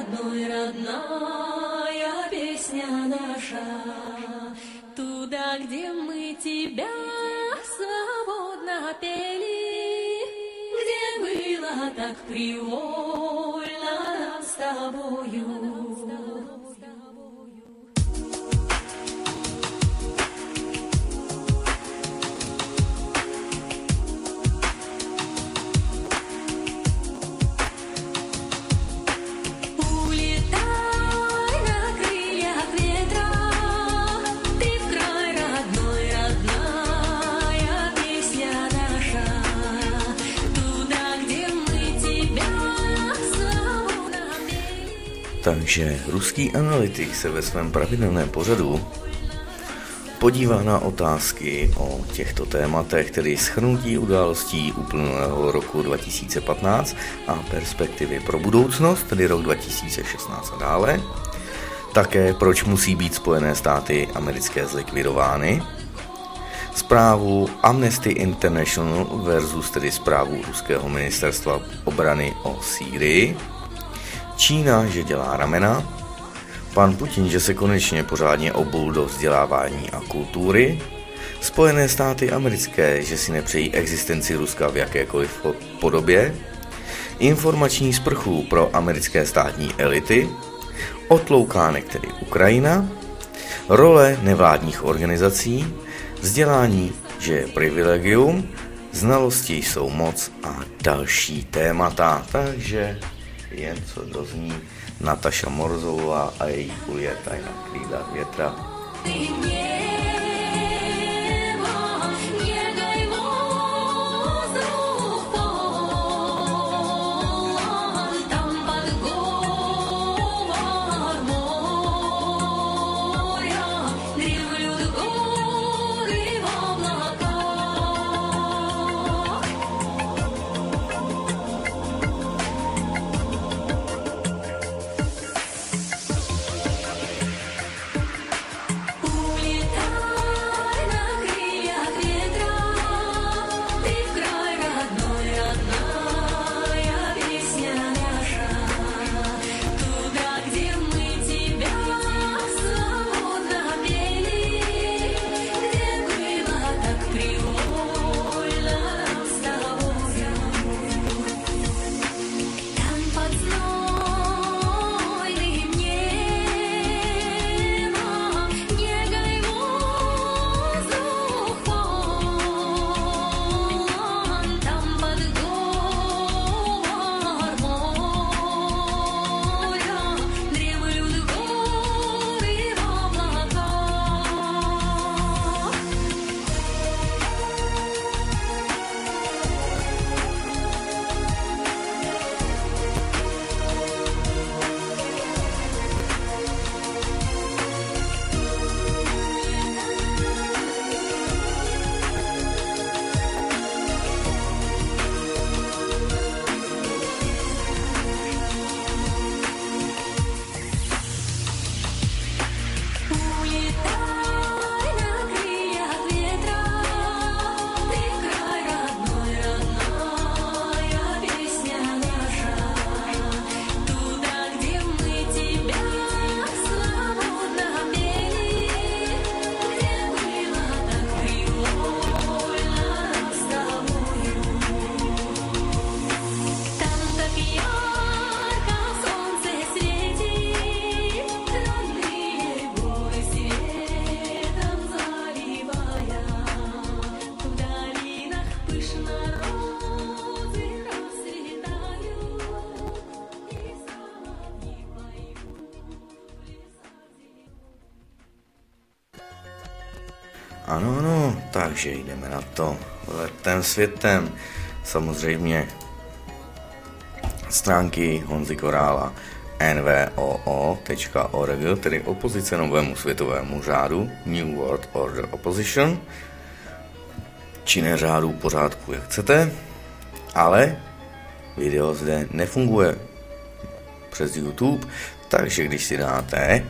родной, родная песня наша. Туда, где мы тебя свободно пели, где было так привольно нам с тобою. Takže ruský analytik se ve svém pravidelném pořadu podívá na otázky o těchto tématech, tedy shrnutí událostí uplynulého roku 2015 a perspektivy pro budoucnost, tedy rok 2016 a dále. Také proč musí být Spojené státy americké zlikvidovány. Zprávu Amnesty International versus tedy zprávu ruského ministerstva obrany o Sýrii. Čína, že dělá ramena, pan Putin, že se konečně pořádně obul do vzdělávání a kultury, Spojené státy americké, že si nepřejí existenci Ruska v jakékoliv podobě, informační sprchu pro americké státní elity, otloukánek, tedy Ukrajina, role nevládních organizací, vzdělání, že je privilegium, znalosti jsou moc a další témata, takže jen co dozní Nataša Morzová a její Ulie tajná krída větra. Ano, takže jdeme na to letem světem. Samozřejmě stránky Honzy Korála nvoo.org, tedy opozice novému světovému řádu, New World Order Opposition, či neřádu pořádku, jak chcete, ale video zde nefunguje přes YouTube, takže když si dáte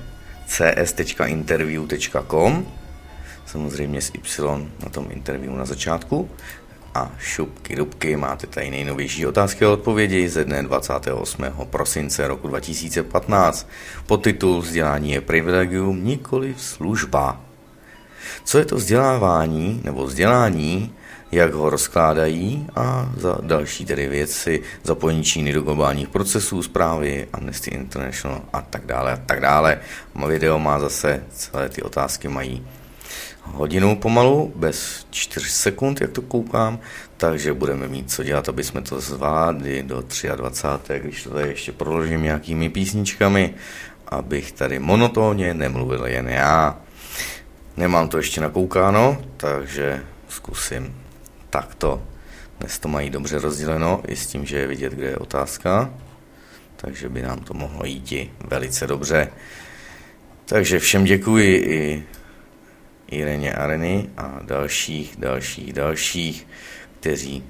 cs.interview.com, samozřejmě s Y na tom interview na začátku, A šupky dubky, máte tady nejnovější otázky a odpovědi ze dne 28. prosince roku 2015. Podtitul Vzdělání je privilegium, nikoli služba. Co je to vzdělávání nebo vzdělání, jak ho rozkládají a za další tedy věci zapojení Číny do globálních procesů, zprávy Amnesty International a tak dále a tak dále. Video má zase, celé ty otázky mají hodinu pomalu, bez 4 sekund, jak to koukám, takže budeme mít co dělat, aby jsme to zvládli do 23. když to tady ještě proložím nějakými písničkami, abych tady monotónně nemluvil jen já. Nemám to ještě nakoukáno, takže zkusím takto. Dnes to mají dobře rozděleno i s tím, že je vidět, kde je otázka, takže by nám to mohlo jít i velice dobře. Takže všem děkuji i Ireně Areny a dalších, kteří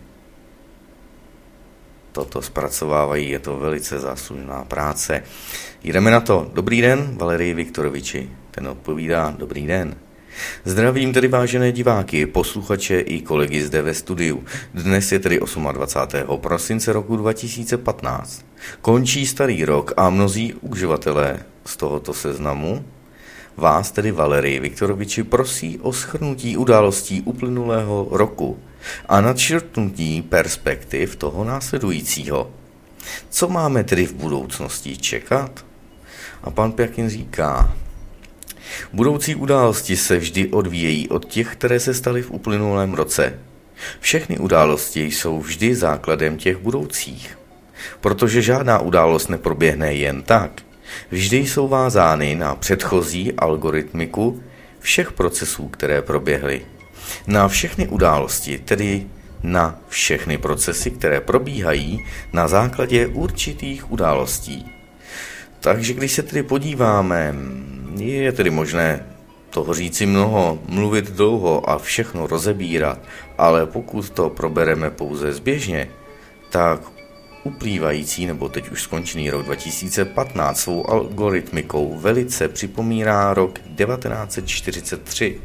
toto zpracovávají, je to velice záslužná práce. Jdeme na to. Dobrý den, Valerii Viktoroviči. Ten odpovídá, dobrý den. Zdravím tedy vážené diváky, posluchače i kolegy zde ve studiu. Dnes je tedy 28. prosince roku 2015. Končí starý rok a mnozí uživatelé z tohoto seznamu vás, tedy Valerii Viktoroviči, prosí o shrnutí událostí uplynulého roku a nadšrtnutí perspektiv toho následujícího. Co máme tedy v budoucnosti čekat? A pan Pjakin říká, budoucí události se vždy odvíjejí od těch, které se staly v uplynulém roce. Všechny události jsou vždy základem těch budoucích. Protože žádná událost neproběhne jen tak. Vždy jsou vázány na předchozí algoritmiku všech procesů, které proběhly. Na všechny události, tedy na všechny procesy, které probíhají na základě určitých událostí. Takže když se tedy podíváme, je tedy možné toho říci mnoho, mluvit dlouho a všechno rozebírat, ale pokud to probereme pouze zběžně, tak uplývající nebo teď už skončený rok 2015 svou algoritmikou velice připomíná rok 1943.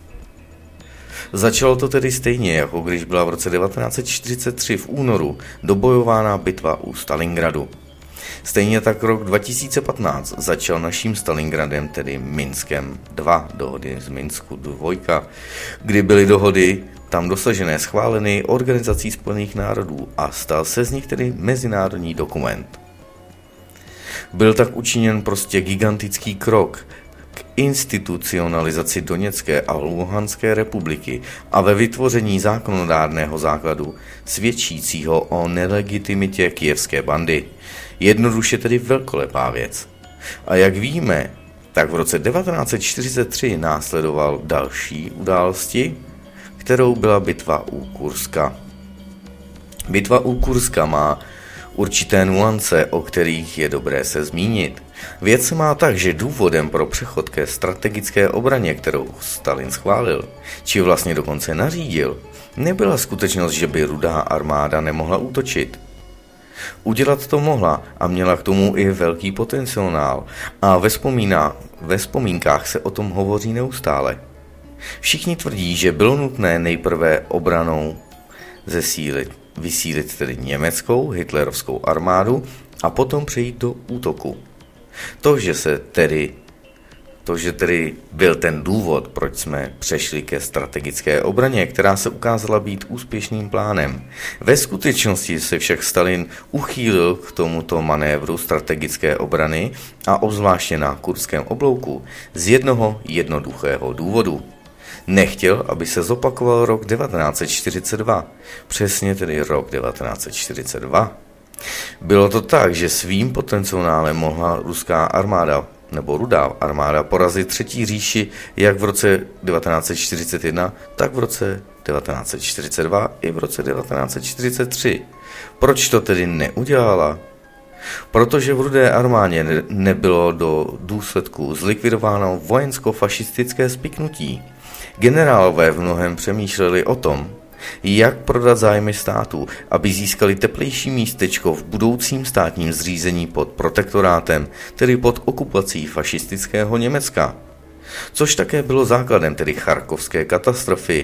Začalo to tedy stejně, jako když byla v roce 1943 v únoru dobojována bitva u Stalingradu. Stejně tak rok 2015 začal naším Stalingradem, tedy Minskem 2, dohody z Minsku 2, kdy byly dohody tam dosažené schváleny Organizací spojených národů a stal se z nich tedy mezinárodní dokument. Byl tak učiněn prostě gigantický krok k institucionalizaci Doněcké a Luhanské republiky a ve vytvoření zákonodárného základu svědčícího o nelegitimitě kyjevské bandy. Jednoduše tedy velkolepá věc. A jak víme, tak v roce 1943 následoval další události, kterou byla bitva u Kurska. Bitva u Kurska má určité nuance, o kterých je dobré se zmínit. Věc se má tak, že důvodem pro přechod ke strategické obraně, kterou Stalin schválil, či vlastně dokonce nařídil, nebyla skutečnost, že by Rudá armáda nemohla útočit. Udělat to mohla a měla k tomu i velký potenciál a ve vzpomínkách se o tom hovoří neustále. Všichni tvrdí, že bylo nutné nejprve obranou vysílit tedy německou hitlerovskou armádu a potom přejít do útoku. To, že tedy byl ten důvod, proč jsme přešli ke strategické obraně, která se ukázala být úspěšným plánem. Ve skutečnosti se však Stalin uchýlil k tomuto manévru strategické obrany a obzvláště na Kurském oblouku z jednoho jednoduchého důvodu. Nechtěl, aby se zopakoval rok 1942, přesně tedy rok 1942. Bylo to tak, že svým potenciálem mohla ruská armáda nebo Rudá armáda porazit Třetí říši jak v roce 1941, tak v roce 1942 i v roce 1943. Proč to tedy neudělala? Protože v Rudé armádě nebylo do důsledku zlikvidováno vojensko-fašistické spiknutí. Generálové v mnohem přemýšleli o tom, jak prodat zájmy státu, aby získali teplejší místečko v budoucím státním zřízení pod protektorátem, tedy pod okupací fašistického Německa. Což také bylo základem tedy charkovské katastrofy.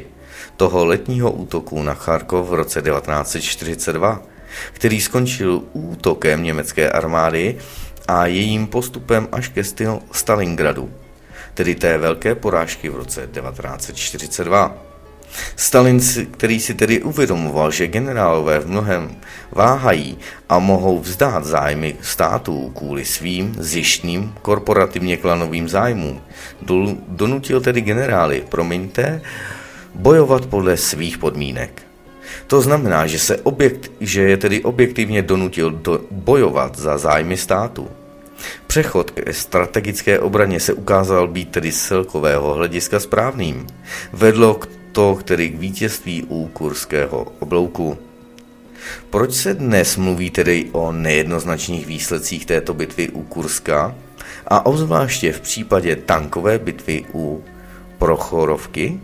toho letního útoku na Charkov v roce 1942, který skončil útokem německé armády a jejím postupem až ke Stalingradu, tedy té velké porážky v roce 1942. Stalin, který si tedy uvědomoval, že generálové v mnohem váhají a mohou vzdát zájmy států kvůli svým zištným korporativně klanovým zájmům, donutil tedy generály, bojovat podle svých podmínek. To znamená, že je tedy objektivně donutil bojovat za zájmy státu. Přechod ke strategické obraně se ukázal být tedy z celkového hlediska správným. Vedlo to tedy k vítězství u Kurského oblouku. Proč se dnes mluví tedy o nejednoznačných výsledcích této bitvy u Kurska a obzvláště v případě tankové bitvy u Prochorovky?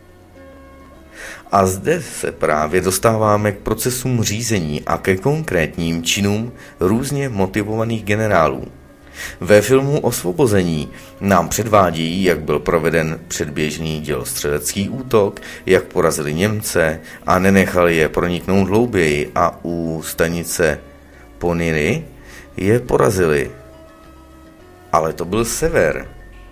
A zde se právě dostáváme k procesům řízení a ke konkrétním činům různě motivovaných generálů. Ve filmu Osvobození nám předvádějí, jak byl proveden předběžný dělostřelecký útok, jak porazili Němce a nenechali je proniknout hlouběji a u stanice Poniry je porazili. Ale to byl sever.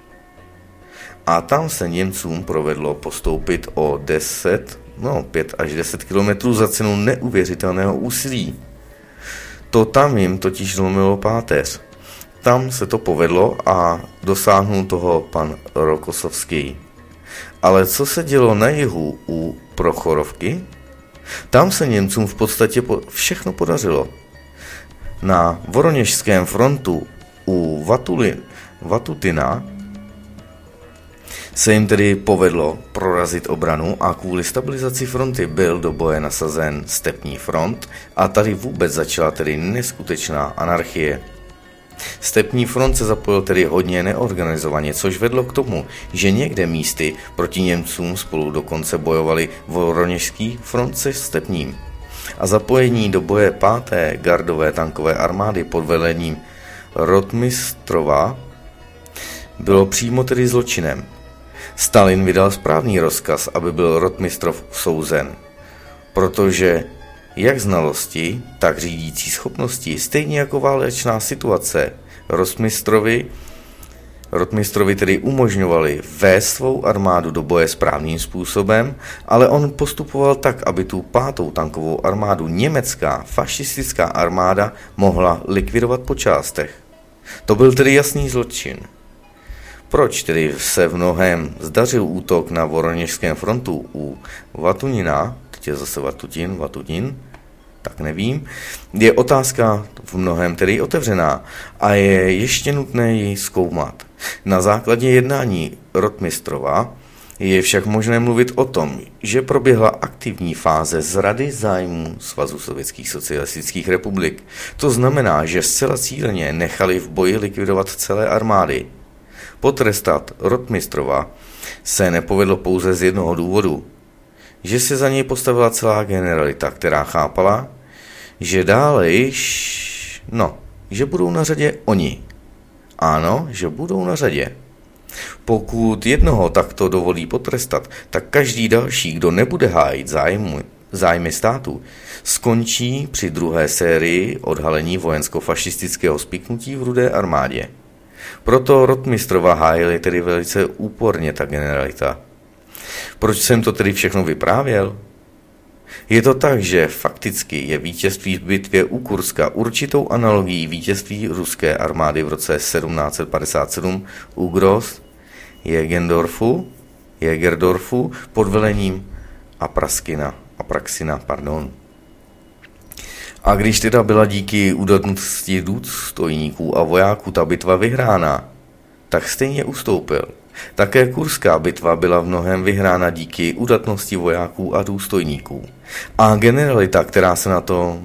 A tam se Němcům provedlo postoupit o 5 až 10 kilometrů za cenu neuvěřitelného úsilí. To tam jim totiž zlomilo páteř. Tam se to povedlo a dosáhnul toho pan Rokossovský. Ale co se dělo na jihu u Prochorovky? Tam se Němcům v podstatě všechno podařilo. Na Voroněžském frontu u Vatutina se jim tedy povedlo prorazit obranu a kvůli stabilizaci fronty byl do boje nasazen stepní front a tady vůbec začala tedy neskutečná anarchie. Stepní front se zapojil tedy hodně neorganizovaně, což vedlo k tomu, že někde místy proti Němcům spolu dokonce bojovali Voroněžský front se stepním. A zapojení do boje 5. gardové tankové armády pod velením Rotmistrova bylo přímo tedy zločinem. Stalin vydal správný rozkaz, aby byl Rotmistrov souzen, protože jak znalosti, tak řídící schopnosti, stejně jako válečná situace, Rotmistrovi tedy umožňovali vést svou armádu do boje správným způsobem, ale on postupoval tak, aby tu 5. tankovou armádu německá fašistická armáda mohla likvidovat po částech. To byl tedy jasný zločin. Proč tedy se v mnohém zdařil útok na Voroněžském frontu u Vatunina, teď je zase Vatutin, tak nevím, je otázka v mnohém tedy otevřená a je ještě nutné ji zkoumat. Na základě jednání Rotmistrova je však možné mluvit o tom, že proběhla aktivní fáze zrady zájmů Svazu sovětských socialistických republik. To znamená, že zcela cíleně nechali v boji likvidovat celé armády. Potrestat Rotmistrova se nepovedlo pouze z jednoho důvodu, že se za něj postavila celá generalita, která chápala, že dále že budou na řadě oni. Ano, že budou na řadě. Pokud jednoho takto dovolí potrestat, tak každý další, kdo nebude hájit zájmy státu, skončí při druhé sérii odhalení vojensko-fašistického spiknutí v Rudé armádě. Proto Rotmistrova hájili tedy velice úporně ta generalita. Proč jsem to tedy všechno vyprávěl? Je to tak, že fakticky je vítězství v bitvě u Kurska určitou analogií vítězství ruské armády v roce 1757 u Jägerdorfu pod velením Apraxina. A když teda byla díky udatnosti důstojníků a vojáků ta bitva vyhrána, tak stejně ustoupil. Také kurská bitva byla v mnohém vyhrána díky udatnosti vojáků a důstojníků. A generalita, která se na to...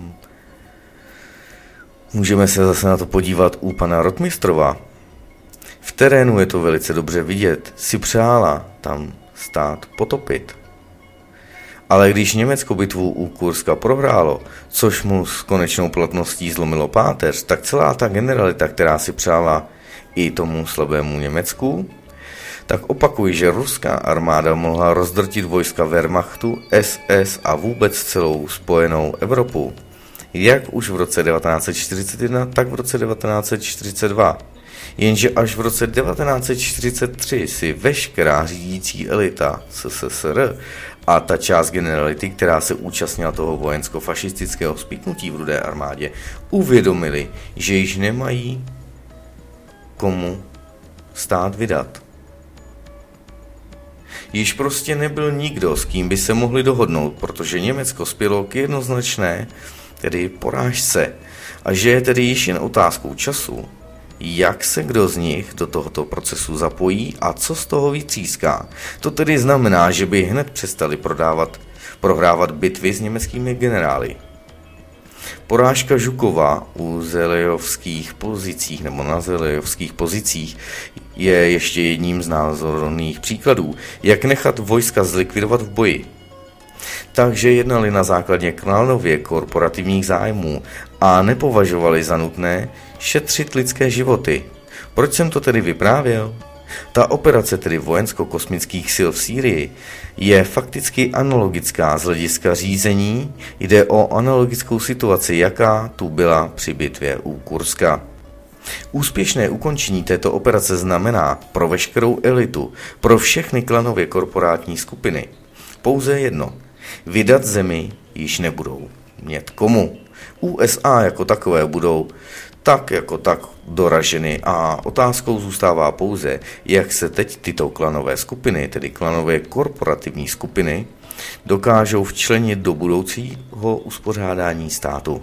Můžeme se zase na to podívat u pana Rotmistrova. V terénu je to velice dobře vidět, si přála tam stát potopit. Ale když Německo bitvu u Kurska prohrálo, což mu s konečnou platností zlomilo páteř, tak celá ta generalita, která si přála i tomu slabému Německu, tak opakuji, že ruská armáda mohla rozdrtit vojska Wehrmachtu, SS a vůbec celou spojenou Evropu, jak už v roce 1941, tak v roce 1942. Jenže až v roce 1943 si veškerá řídící elita SSSR a ta část generality, která se účastnila toho vojensko-fašistického spiknutí v Rudé armádě, uvědomili, že již nemají komu stát vydat. Již prostě nebyl nikdo, s kým by se mohli dohodnout, protože Německo spělo k jednoznačné, tedy porážce, a že je tedy již jen otázkou času, jak se kdo z nich do tohoto procesu zapojí a co z toho vytříská. To tedy znamená, že by hned přestali prohrávat bitvy s německými generály. Porážka Žukova u zelejovských pozicích nebo na zelejovských pozicích je ještě jedním z názorných příkladů, jak nechat vojska zlikvidovat v boji. Takže jednali na základě klanově korporativních zájmů a nepovažovali za nutné šetřit lidské životy. Proč jsem to tedy vyprávěl? Ta operace, tedy vojensko-kosmických sil v Sýrii, je fakticky analogická z hlediska řízení, jde o analogickou situaci, jaká tu byla při bitvě u Kurska. Úspěšné ukončení této operace znamená pro veškerou elitu, pro všechny klanově korporátní skupiny pouze jedno. Vydat zemi již nebudou mít komu. USA jako takové budou tak jako tak doraženy a otázkou zůstává pouze, jak se teď tyto klanové skupiny, tedy klanové korporativní skupiny, dokážou včlenit do budoucího uspořádání státu.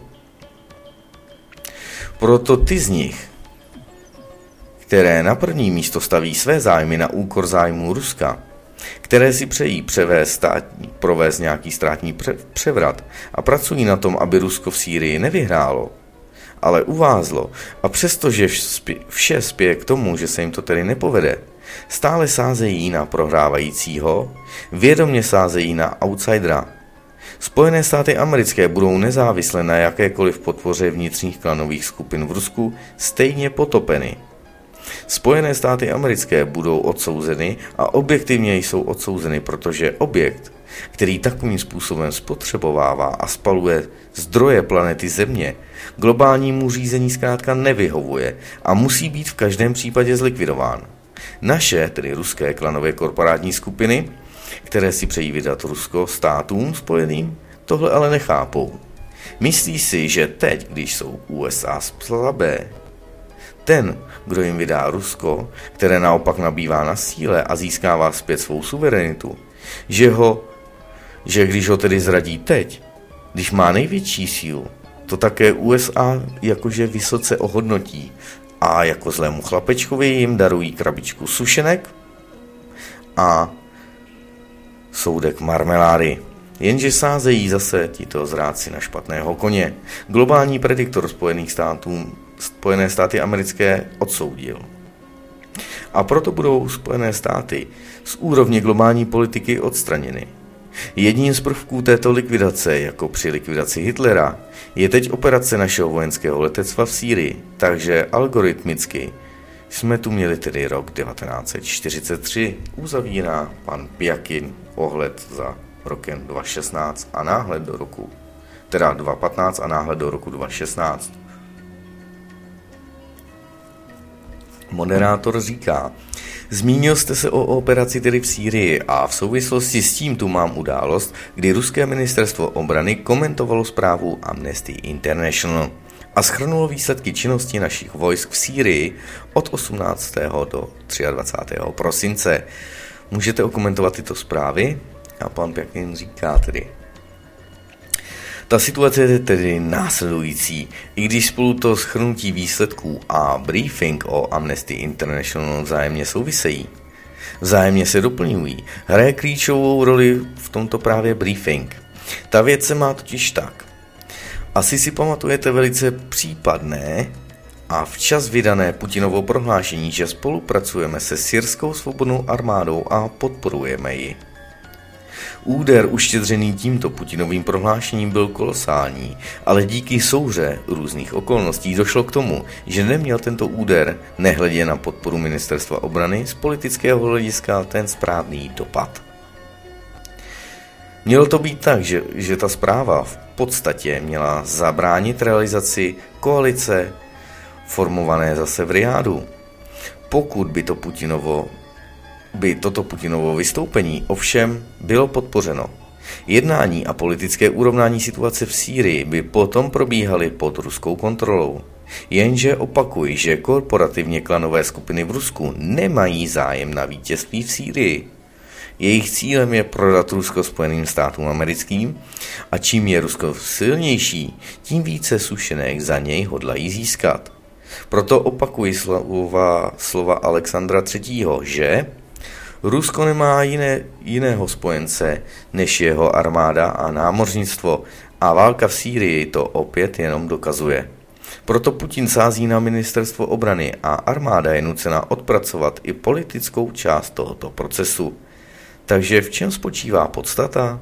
Proto ty z nich, které na první místo staví své zájmy na úkor zájmu Ruska, které si přejí provést nějaký státní převrat a pracují na tom, aby Rusko v Sýrii nevyhrálo, ale uvázlo a přestože vše spěje k tomu, že se jim to tedy nepovede, stále sázejí na prohrávajícího, vědomě sázejí na outsidera. Spojené státy americké budou nezávisle na jakékoliv podpoře vnitřních klanových skupin v Rusku stejně potopeny. Spojené státy americké budou odsouzeny a objektivně jsou odsouzeny, protože objekt, který takovým způsobem spotřebovává a spaluje zdroje planety Země, globálnímu řízení zkrátka nevyhovuje a musí být v každém případě zlikvidován. Naše, tedy ruské klanové korporátní skupiny, které si přejí vydat Rusko státům spojeným, tohle ale nechápou. Myslí si, že teď, když jsou USA slabé, ten, kdo jim vydá Rusko, které naopak nabývá na síle a získává zpět svou suverenitu, že když ho tedy zradí teď, když má největší sílu, to také USA jakože vysoce ohodnotí a jako zlému chlapečkovi jim darují krabičku sušenek a soudek marmelády. Jenže sázejí zase tito zrádci na špatného koně. Globální prediktor Spojené státy americké odsoudil. A proto budou Spojené státy z úrovně globální politiky odstraněny. Jedním z prvků této likvidace, jako při likvidaci Hitlera, je teď operace našeho vojenského letectva v Sýrii, takže algoritmicky jsme tu měli tedy rok 1943, uzavírá pan Pjakin ohled za rokem 2016 a náhled do roku, teda 2015 a náhled do roku 2016. Moderátor říká, zmínil jste se o operaci tedy v Sýrii a v souvislosti s tím tu mám událost, kdy ruské ministerstvo obrany komentovalo zprávu Amnesty International a shrnulo výsledky činnosti našich vojsk v Sýrii od 18. do 23. prosince. Můžete okomentovat tyto zprávy? A pan Pjakin říká tedy. Ta situace je tedy následující, i když spolu to shrnutí výsledků a briefing o Amnesty International vzájemně souvisejí. Vzájemně se doplňují. Hraje klíčovou roli v tomto právě briefing. Ta věc se má totiž tak. Asi si pamatujete velice případné a včas vydané Putinovo prohlášení, že spolupracujeme se syrskou svobodnou armádou a podporujeme ji. Úder uštědřený tímto Putinovým prohlášením byl kolosální, ale díky souhře různých okolností došlo k tomu, že neměl tento úder, nehledě na podporu ministerstva obrany, z politického hlediska ten správný dopad. Mělo to být tak, že ta zpráva v podstatě měla zabránit realizaci koalice formované zase v Rijádu. Pokud by toto Putinovo vystoupení ovšem bylo podpořeno. Jednání a politické urovnání situace v Sýrii by potom probíhaly pod ruskou kontrolou. Jenže opakuj, že korporativně klanové skupiny v Rusku nemají zájem na vítězství v Sýrii. Jejich cílem je prodat Rusko Spojeným státům americkým a čím je Rusko silnější, tím více sušenek za něj hodlají získat. Proto opakuji slova Alexandra III., že Rusko nemá jiného spojence než jeho armáda a námořnictvo a válka v Sýrii to opět jenom dokazuje. Proto Putin sází na ministerstvo obrany a armáda je nucena odpracovat i politickou část tohoto procesu. Takže v čem spočívá podstata?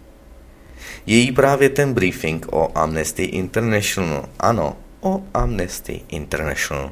Je jí právě ten briefing o Amnesty International. Ano, o Amnesty International.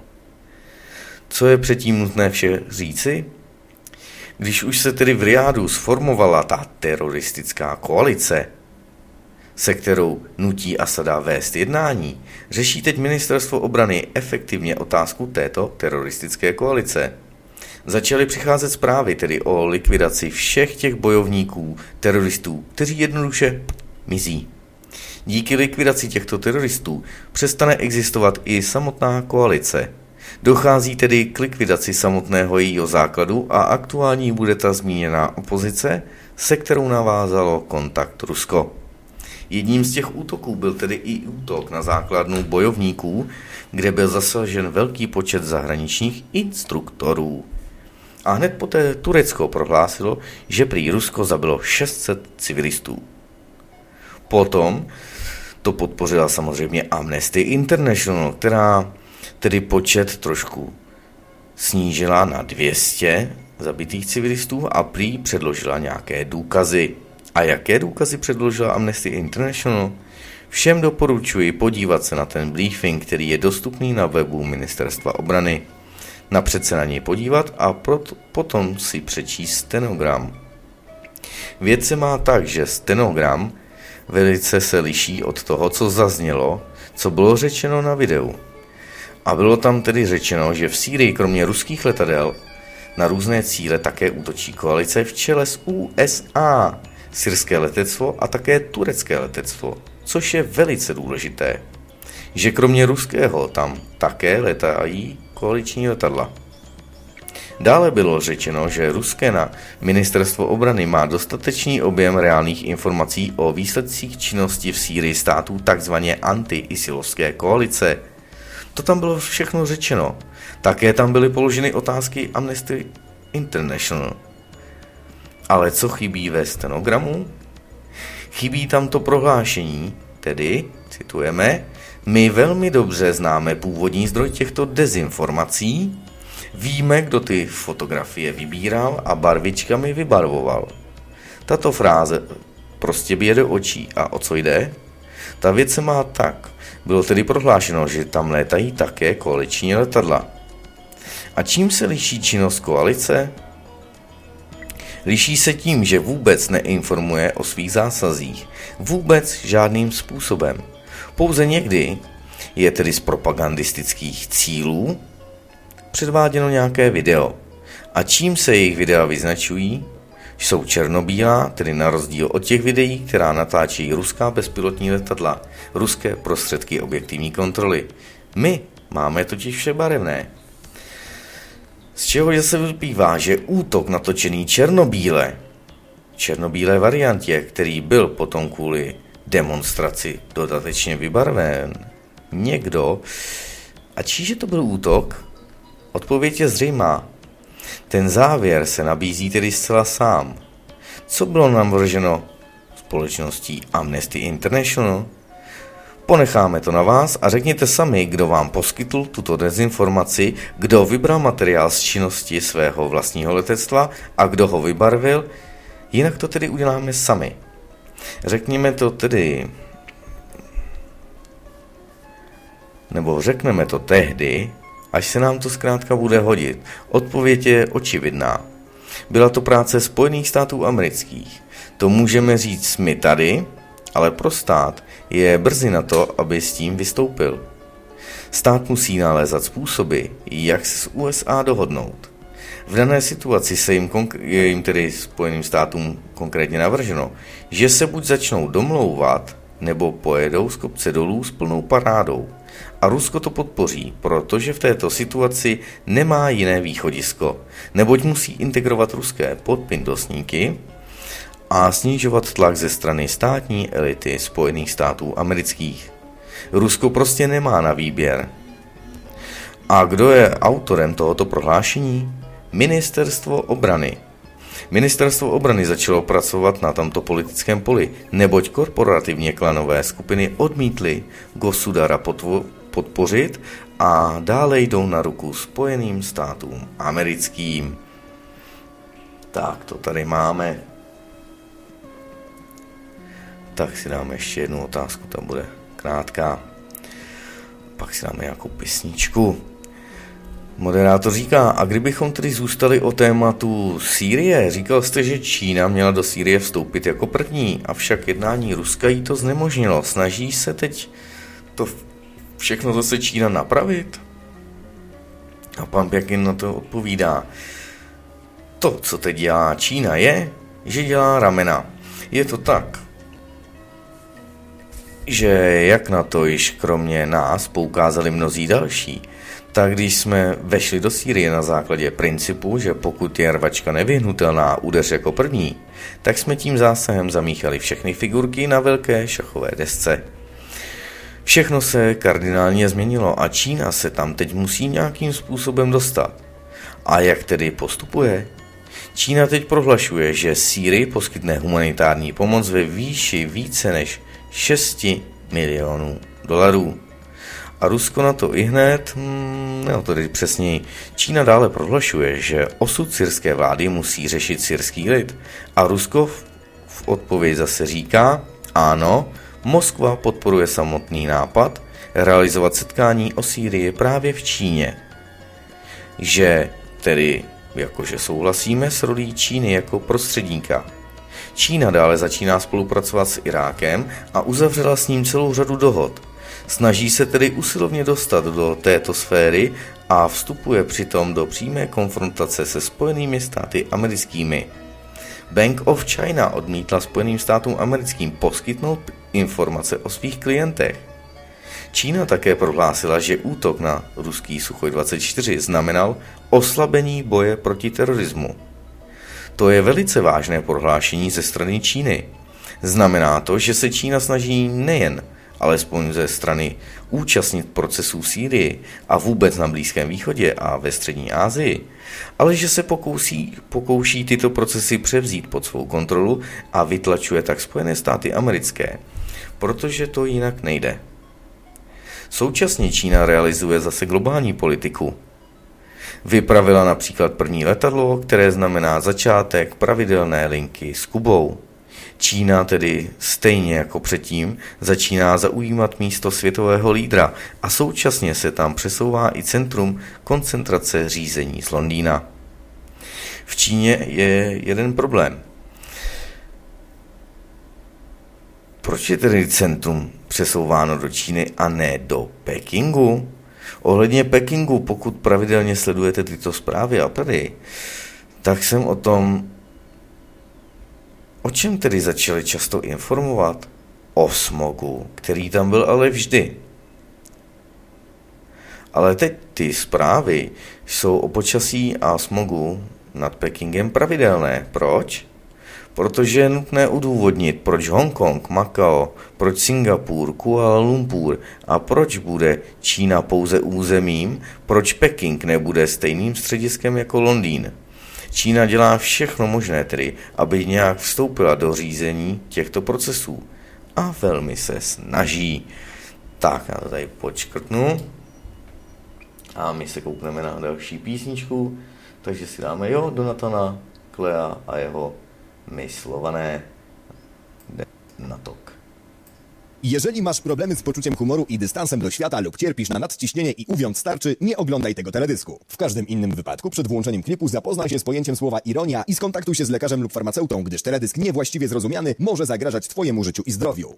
Co je předtím nutné vše říci? Když už se tedy v Rijádu sformovala ta teroristická koalice, se kterou nutí Asada vést jednání, řeší teď ministerstvo obrany efektivně otázku této teroristické koalice. Začaly přicházet zprávy tedy o likvidaci všech těch bojovníků, teroristů, kteří jednoduše mizí. Díky likvidaci těchto teroristů přestane existovat i samotná koalice. Dochází tedy k likvidaci samotného jejího základu a aktuální bude ta zmíněná opozice, se kterou navázalo kontakt Rusko. Jedním z těch útoků byl tedy i útok na základnu bojovníků, kde byl zasažen velký počet zahraničních instruktorů. A hned poté Turecko prohlásilo, že prý Rusko zabilo 600 civilistů. Potom to podpořila samozřejmě Amnesty International, která tedy počet trošku snížila na 200 zabitých civilistů a prý předložila nějaké důkazy. A jaké důkazy předložila Amnesty International? Všem doporučuji podívat se na ten briefing, který je dostupný na webu Ministerstva obrany. Napřed se na něj podívat a potom si přečíst stenogram. Věc se má tak, že stenogram velice se liší od toho, co zaznělo, co bylo řečeno na videu. A bylo tam tedy řečeno, že v Sýrii kromě ruských letadel na různé cíle také útočí koalice v čele s USA, syrské letectvo a také turecké letectvo, což je velice důležité, že kromě ruského tam také letají koaliční letadla. Dále bylo řečeno, že ruské ministerstvo obrany má dostatečný objem reálných informací o výsledcích činnosti v Sýrii států takzvaně anti-isilovské koalice. To tam bylo všechno řečeno. Také tam byly položeny otázky Amnesty International. Ale co chybí ve stenogramu? Chybí tam to prohlášení, tedy, citujeme, my velmi dobře známe původní zdroj těchto dezinformací, víme, kdo ty fotografie vybíral a barvičkami vybarvoval. Tato fráze prostě bije do očí. A o co jde? Ta věc se má tak. Bylo tedy prohlášeno, že tam létají také koaliční letadla. A čím se liší činnost koalice? Liší se tím, že vůbec neinformuje o svých zásazích. Vůbec žádným způsobem. Pouze někdy je tedy z propagandistických cílů předváděno nějaké video. A čím se jejich videa vyznačují? Jsou černobílá, tedy na rozdíl od těch videí, která natáčejí ruská bezpilotní letadla, ruské prostředky objektivní kontroly. My máme totiž vše barevné. Z čeho se vyplývá, že útok natočený černobílé variantě, který byl potom kvůli demonstraci dodatečně vybarven, někdo, a číže to byl útok? Odpověď je zřejmá. Ten závěr se nabízí tedy zcela sám. Co bylo navrženo společností Amnesty International? Ponecháme to na vás a řekněte sami, kdo vám poskytl tuto dezinformaci, kdo vybral materiál z činnosti svého vlastního letectva a kdo ho vybarvil Jinak to tedy uděláme sami. Řekněme to tehdy, až se nám to zkrátka bude hodit. Odpověď je očividná. Byla to práce Spojených států amerických. To můžeme říct my tady, ale pro stát je brzy na to, aby s tím vystoupil. Stát musí nalézat způsoby, jak se s USA dohodnout. V dané situaci je jim tedy Spojeným státům konkrétně navrženo, že se buď začnou domlouvat, nebo pojedou z kopce dolů s plnou parádou. A Rusko to podpoří, protože v této situaci nemá jiné východisko, neboť musí integrovat ruské podpindosníky a snižovat tlak ze strany státní elity Spojených států amerických. Rusko prostě nemá na výběr. A kdo je autorem tohoto prohlášení? Ministerstvo obrany. Ministerstvo obrany začalo pracovat na tomto politickém poli, neboť korporativně klanové skupiny odmítly Gosudara podpořit a dále jdou na ruku Spojeným státům americkým. Tak, to tady máme. Tak si dáme ještě jednu otázku, ta bude krátká. Pak si dáme nějakou písničku. Moderátor říká, a kdybychom tedy zůstali o tématu Sýrie, říkal jste, že Čína měla do Sýrie vstoupit jako první, avšak jednání Ruska jí to znemožnilo. Snaží se teď to všechno zase Čína napravit? A pan Pěkin na to odpovídá. To, co teď dělá Čína, je, že dělá ramena. Je to tak, že jak na to již kromě nás poukázali mnozí další, tak když jsme vešli do Sýrie na základě principu, že pokud je rvačka nevyhnutelná, udeř jako první, tak jsme tím zásahem zamíchali všechny figurky na velké šachové desce. Všechno se kardinálně změnilo a Čína se tam teď musí nějakým způsobem dostat. A jak tedy postupuje? Čína teď prohlašuje, že Sýrii poskytne humanitární pomoc ve výši více než 6 milionů dolarů. A Rusko na to ihned, tedy přesněji, Čína dále prohlašuje, že osud syrské vlády musí řešit syrský lid. A Rusko v odpověď zase říká, ano, Moskva podporuje samotný nápad realizovat setkání o Sýrii právě v Číně. Že tedy jakože souhlasíme s rolí Číny jako prostředníka. Čína dále začíná spolupracovat s Irákem a uzavřela s ním celou řadu dohod. Snaží se tedy usilovně dostat do této sféry a vstupuje přitom do přímé konfrontace se Spojenými státy americkými. Bank of China odmítla Spojeným státům americkým poskytnout informace o svých klientech. Čína také prohlásila, že útok na ruský Suchoj 24 znamenal oslabení boje proti terorismu. To je velice vážné prohlášení ze strany Číny. Znamená to, že se Čína snaží nejen, alespoň ze strany účastnit procesů v Sýrii a vůbec na Blízkém východě a ve střední Asii, ale že se pokouší tyto procesy převzít pod svou kontrolu a vytlačuje tak Spojené státy americké, protože to jinak nejde. Současně Čína realizuje zase globální politiku. Vypravila například první letadlo, které znamená začátek pravidelné linky s Kubou. Čína tedy stejně jako předtím začíná zaujímat místo světového lídra a současně se tam přesouvá i centrum koncentrace řízení z Londýna. V Číně je jeden problém. Proč je tedy centrum přesouváno do Číny a ne do Pekingu? Ohledně Pekingu, pokud pravidelně sledujete tyto zprávy a tady, tak jsem o čem tedy začali často informovat? O smogu, který tam byl ale vždy. Ale teď ty zprávy jsou o počasí a smogu nad Pekingem pravidelné. Proč? Protože je nutné udůvodnit, proč Hongkong, Makao, proč Singapur, Kuala Lumpur a proč bude Čína pouze územím, proč Peking nebude stejným střediskem jako Londýn. Čína dělá všechno možné tedy, aby nějak vstoupila do řízení těchto procesů. A velmi se snaží. Tak, já to tady počkrtnu. A my se koukneme na další písničku. Takže si dáme Donathana Clea a jeho My Slované na tok. Jeżeli masz problemy z poczuciem humoru i dystansem do świata lub cierpisz na nadciśnienie i uwiąd starczy, nie oglądaj tego teledysku. W każdym innym wypadku przed włączeniem klipu zapoznaj się z pojęciem słowa ironia i skontaktuj się z lekarzem lub farmaceutą, gdyż teledysk niewłaściwie zrozumiany może zagrażać Twojemu życiu i zdrowiu.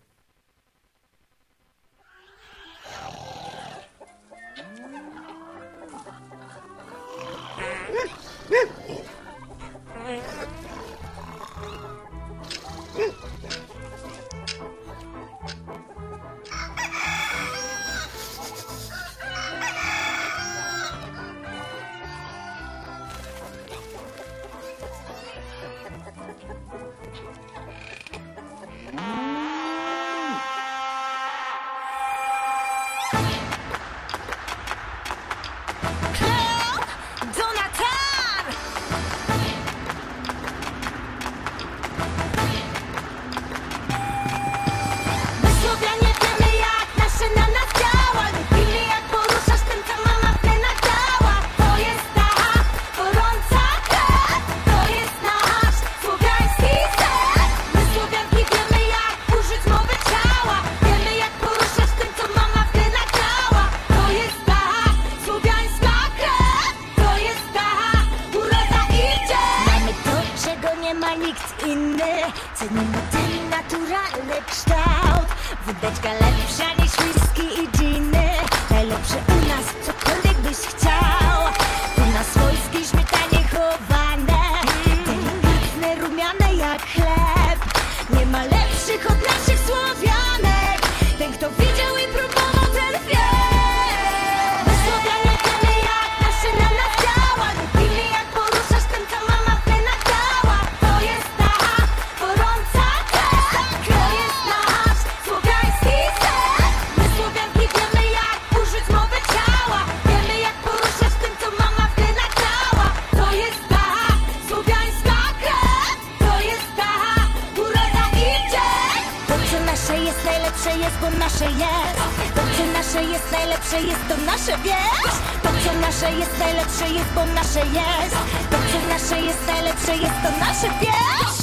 Cenimy ten naturalny kształt. Wódeczka lepsza niż whisky i dżiny. Najlepsze u nas, cokolwiek byś chciał. U nas swojskie śmietanie chowane, delikatne, rumiane jak chleb. Nie ma lepszych od naszych Słowianek. Ten, kto widział i próbował, ten wie. My Słowianie wiemy, jak nasze na nas działa. Lubimy, jak poruszasz tym, co mama w plenach dała. To jest ta gorąca krew. To jest nasz słowiański sen. My Słowianki wiemy, jak użyć mowy ciała. Wiemy, jak poruszać tym, co mama w plenach dała. To jest ta słowiańska krew. To jest ta uroda i dzień. To, co nasze jest najlepsze jest, bo nasze jest. To, co nasze jest najlepsze jest, to nasze, wiesz? To, co nasze jest najlepsze jest, bo nasze jest. To, co nasze jest najlepsze jest, to nasze, wiesz?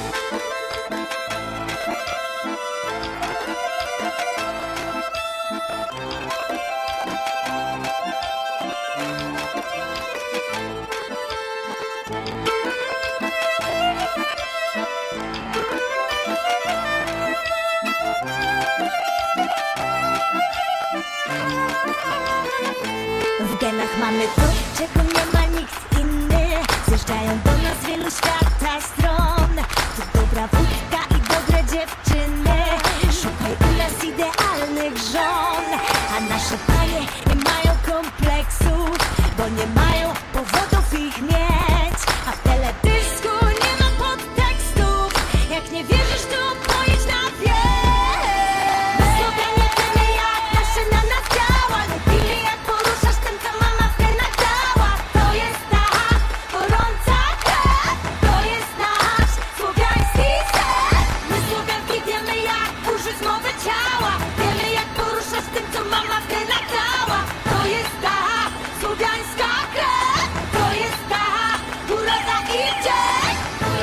W genach mamy to, czego nie ma nikt inny. Zjeżdżają do nas z wielu świata stron. To dobra wódka i dobre dziewczyny. Szukaj u nas idealnych żon. A nasze panie nie mają kompleksów, bo nie mają powodów ich mieć. A w teledysku nie ma podtekstów. Jak nie wierzysz, to pojedź na wieś. My Słowianie wiemy, jak nasze na nas działa. Lubimy, jak poruszasz tym, co mama w plenach dała. To jest ta gorąca krew. To jest nasz słowiański sen. My Słowianki wiemy, jak użyć mowy ciała. Wiemy, jak poruszać tym, co mama w plenach dała. To jest ta słowiańska krew. To jest ta uroda i dzień.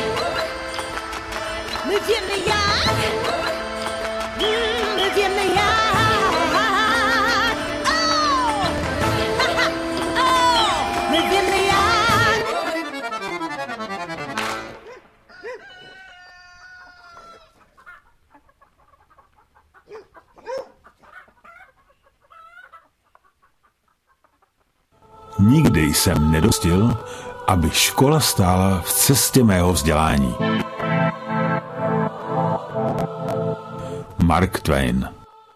My wiemy jak. My wiemy jak. O! O! My wiemy jak. Nikdy jsem nedostil, aby škola stála v cestě mého vzdělání. Mark Twain.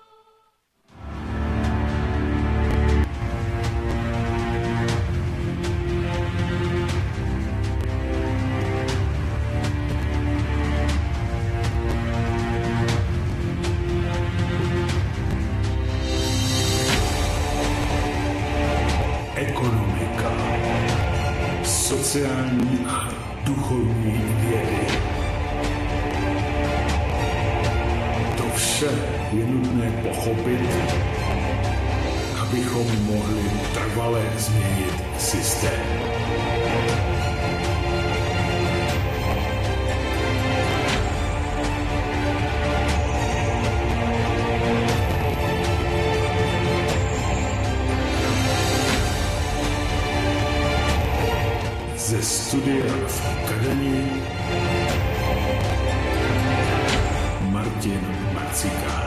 Ekonomika, sociální a duchovní vědy. To vše je nutné pochopit, abychom mohli trvale změnit systém. klasika.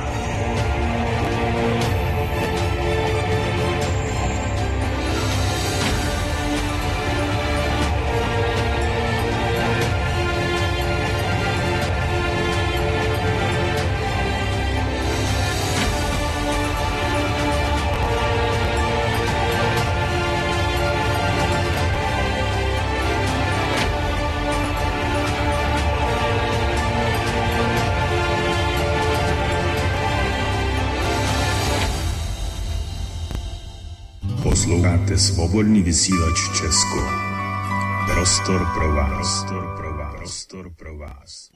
Posloucháte Svobodný vysílač Česko. Prostor pro vás. Prostor pro vás.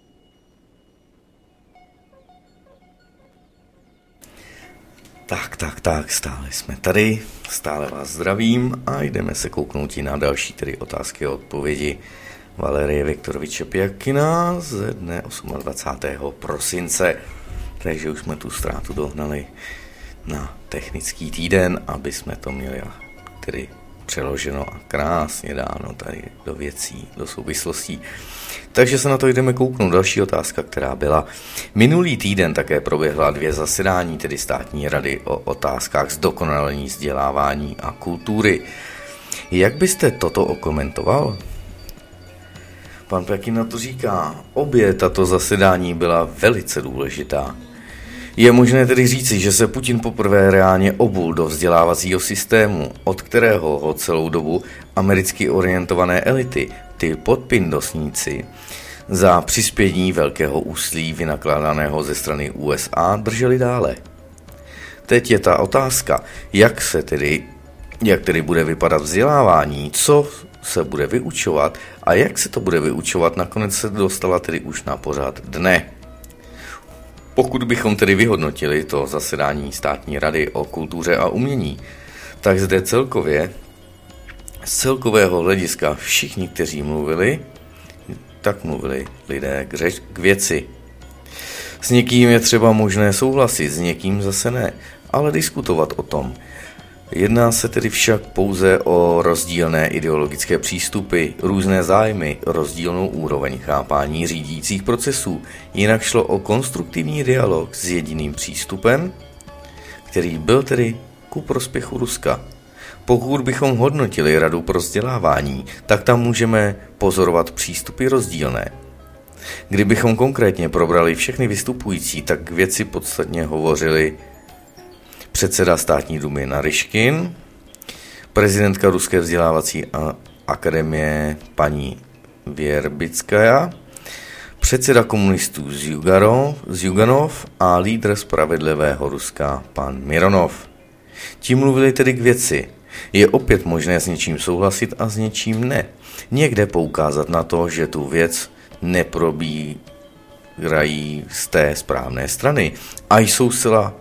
Tak, stále jsme tady, stále vás zdravím a jdeme se kouknout na další tedy otázky a odpovědi Valerie Viktoroviče Pěkina ze dne 28. prosince. Takže už jsme tu ztrátu dohnali na technický týden, aby jsme to měli tedy přeloženo a krásně dáno tady do věcí, do souvislostí. Takže se na to jdeme kouknout. Další otázka, která byla. Minulý týden také proběhla 2 zasedání, tedy státní rady o otázkách zdokonalení vzdělávání a kultury. Jak byste toto okomentoval? Pan Pěkin na to říká, obě tato zasedání byla velice důležitá. Je možné tedy říci, že se Putin poprvé reálně obul do vzdělávacího systému, od kterého ho celou dobu americky orientované elity, ty podpindosníci, za přispění velkého úsilí vynakládaného ze strany USA drželi dále. Teď je ta otázka, jak tedy bude vypadat vzdělávání, co se bude vyučovat a jak se to bude vyučovat, nakonec se dostala tedy už na pořad dne. Pokud bychom tedy vyhodnotili to zasedání státní rady o kultuře a umění, tak zde celkově, z celkového hlediska všichni, kteří mluvili, tak mluvili lidé k věci. S někým je třeba možné souhlasit, s někým zase ne, ale diskutovat o tom. Jedná se tedy však pouze o rozdílné ideologické přístupy, různé zájmy, rozdílnou úroveň chápání řídících procesů. Jinak šlo o konstruktivní dialog s jediným přístupem, který byl tedy ku prospěchu Ruska. Pokud bychom hodnotili Radu pro vzdělávání, tak tam můžeme pozorovat přístupy rozdílné. Kdybychom konkrétně probrali všechny vystupující, tak k věci podstatně hovořili předseda státní dumy Naryškin, prezidentka Ruské vzdělávací akademie paní Věrbickaja, předseda komunistů Zjuganov a lídr spravedlivého Ruska pan Mironov. Ti mluvili tedy k věci. Je opět možné s něčím souhlasit a s něčím ne. Někde poukázat na to, že tu věc neprobírají z té správné strany a jsou zcela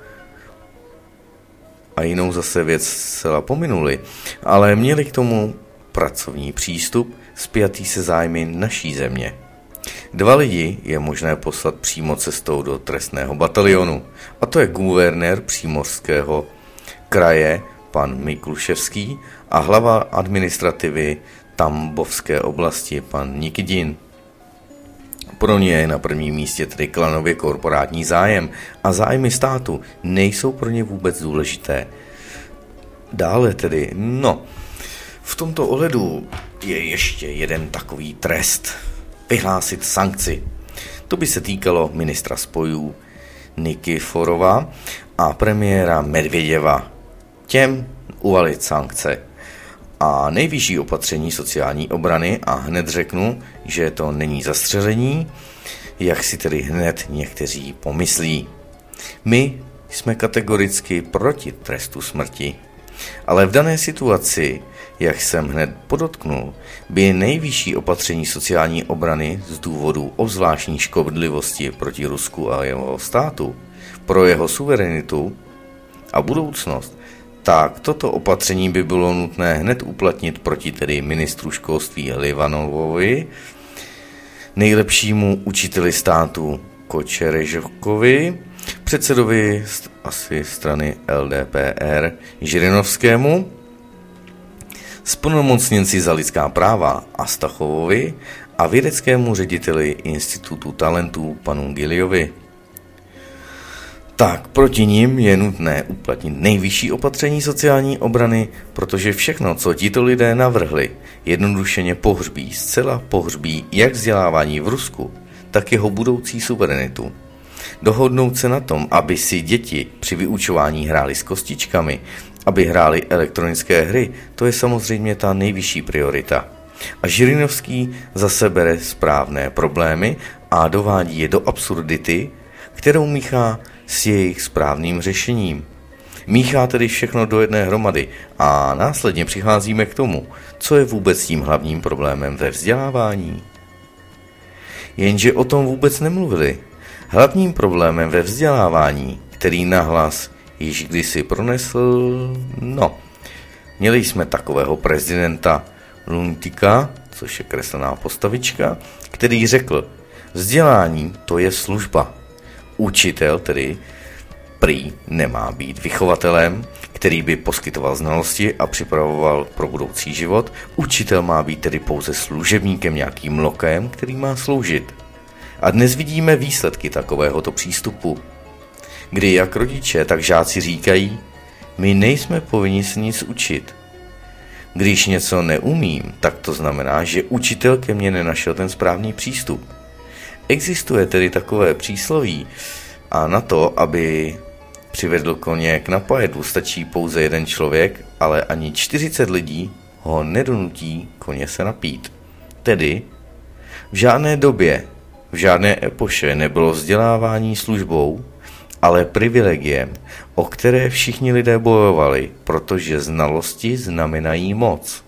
a jinou zase věc zcela pominuli, ale měli k tomu pracovní přístup spjatý se zájmy naší země. 2 lidi je možné poslat přímo cestou do trestného batalionu, a to je guvernér Přímořského kraje pan Mikluševský a hlava administrativy Tambovské oblasti pan Nikidin. Pro ně je na prvním místě tedy klanově korporátní zájem a zájmy státu nejsou pro ně vůbec důležité. Dále tedy, v tomto ohledu je ještě jeden takový trest. Vyhlásit sankci. To by se týkalo ministra spojů Nikiforova a premiéra Medvěděva. Těm uvalit sankce. A nejvyšší opatření sociální obrany a hned řeknu, že to není zastřelení, jak si tedy hned někteří pomyslí. My jsme kategoricky proti trestu smrti, ale v dané situaci, jak jsem hned podotknul, by nejvyšší opatření sociální obrany z důvodu obzvláštní škodlivosti proti Rusku a jeho státu, pro jeho suverenitu a budoucnost, tak toto opatření by bylo nutné hned uplatnit proti tedy ministru školství Livanovovi, nejlepšímu učiteli státu Kočerežkovi, předsedovi asi strany LDPR Žirinovskému, zplnomocněnci za lidská práva Astachovovi a vědeckému řediteli Institutu talentů panu Giliovi. tak proti nim je nutné uplatnit nejvyšší opatření sociální obrany, protože všechno, co tito lidé navrhli, jednodušeně zcela pohřbí jak vzdělávání v Rusku, tak jeho budoucí suverenitu. Dohodnout se na tom, aby si děti při vyučování hrály s kostičkami, aby hrály elektronické hry, to je samozřejmě ta nejvyšší priorita. A Žirinovský zase bere správné problémy a dovádí je do absurdity, kterou míchá s jejich správným řešením. Míchá tedy všechno do jedné hromady a následně přicházíme k tomu, co je vůbec tím hlavním problémem ve vzdělávání. Jenže o tom vůbec nemluvili. Hlavním problémem ve vzdělávání, který nahlas již kdysi pronesl, měli jsme takového prezidenta Luntika, což je kreslená postavička, který řekl, vzdělání to je služba. Učitel tedy prý nemá být vychovatelem, který by poskytoval znalosti a připravoval pro budoucí život. Učitel má být tedy pouze služebníkem, nějakým lokem, který má sloužit. A dnes vidíme výsledky takovéhoto přístupu, kdy jak rodiče, tak žáci říkají, my nejsme povinni se nic učit. Když něco neumím, tak to znamená, že učitel ke mně nenašel ten správný přístup. Existuje tedy takové přísloví a na to, aby přivedl koně k napajedlu, stačí pouze jeden člověk, ale ani 40 lidí ho nedonutí koně se napít. Tedy v žádné době, v žádné epoše nebylo vzdělávání službou, ale privilegiem, o které všichni lidé bojovali, protože znalosti znamenají moc.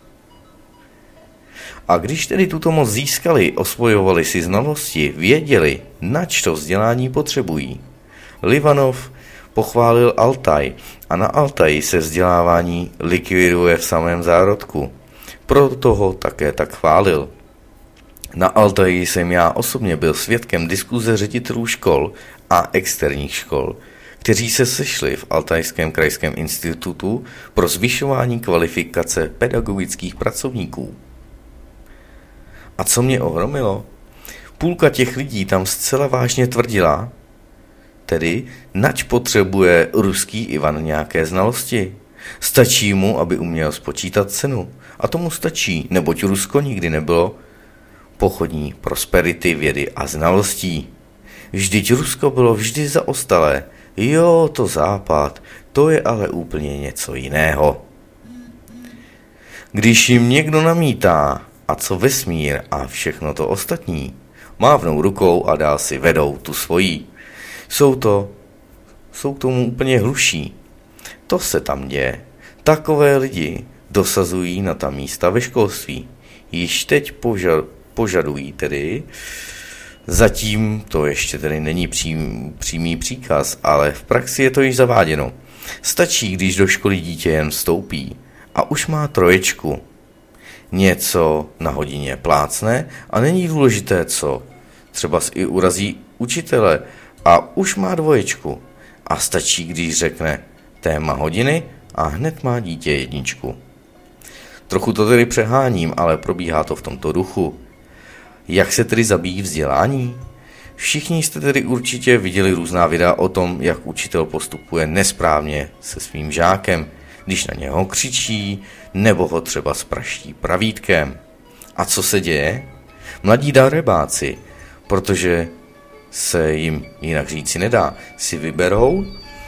A když tedy tuto moc získali, osvojovali si znalosti, věděli, nač to vzdělání potřebují. Livanov pochválil Altaj a na Altaji se vzdělávání likviduje v samém zárodku. Proto ho také tak chválil. Na Altaji jsem já osobně byl svědkem diskuze ředitelů škol a externích škol, kteří se sešli v Altajském krajském institutu pro zvyšování kvalifikace pedagogických pracovníků. A co mě ohromilo? Půlka těch lidí tam zcela vážně tvrdila, tedy nač potřebuje ruský Ivan nějaké znalosti. Stačí mu, aby uměl spočítat cenu. A tomu stačí, neboť Rusko nikdy nebylo pochodní prosperity, vědy a znalostí. Vždyť Rusko bylo vždy zaostalé. Jo, to Západ, to je ale úplně něco jiného. Když jim někdo namítá, a co vesmír a všechno to ostatní, mávnou rukou a dál si vedou tu svojí. Jsou k tomu úplně hluší. To se tam děje. Takové lidi dosazují na ta místa ve školství. Již teď požadují tedy, zatím to ještě tedy není přímý příkaz, ale v praxi je to již zaváděno. Stačí, když do školy dítě jen vstoupí a už má 3. Něco na hodině plácne a není důležité co. Třeba i urazí učitele a už má 2. A stačí, když řekne téma hodiny a hned má dítě 1. Trochu to tedy přeháním, ale probíhá to v tomto duchu. Jak se tedy zabíjí vzdělání? Všichni jste tedy určitě viděli různá videa o tom, jak učitel postupuje nesprávně se svým žákem, když na něho křičí, nebo ho třeba spraští pravítkem. A co se děje? Mladí darebáci, protože se jim jinak říci nedá, si vyberou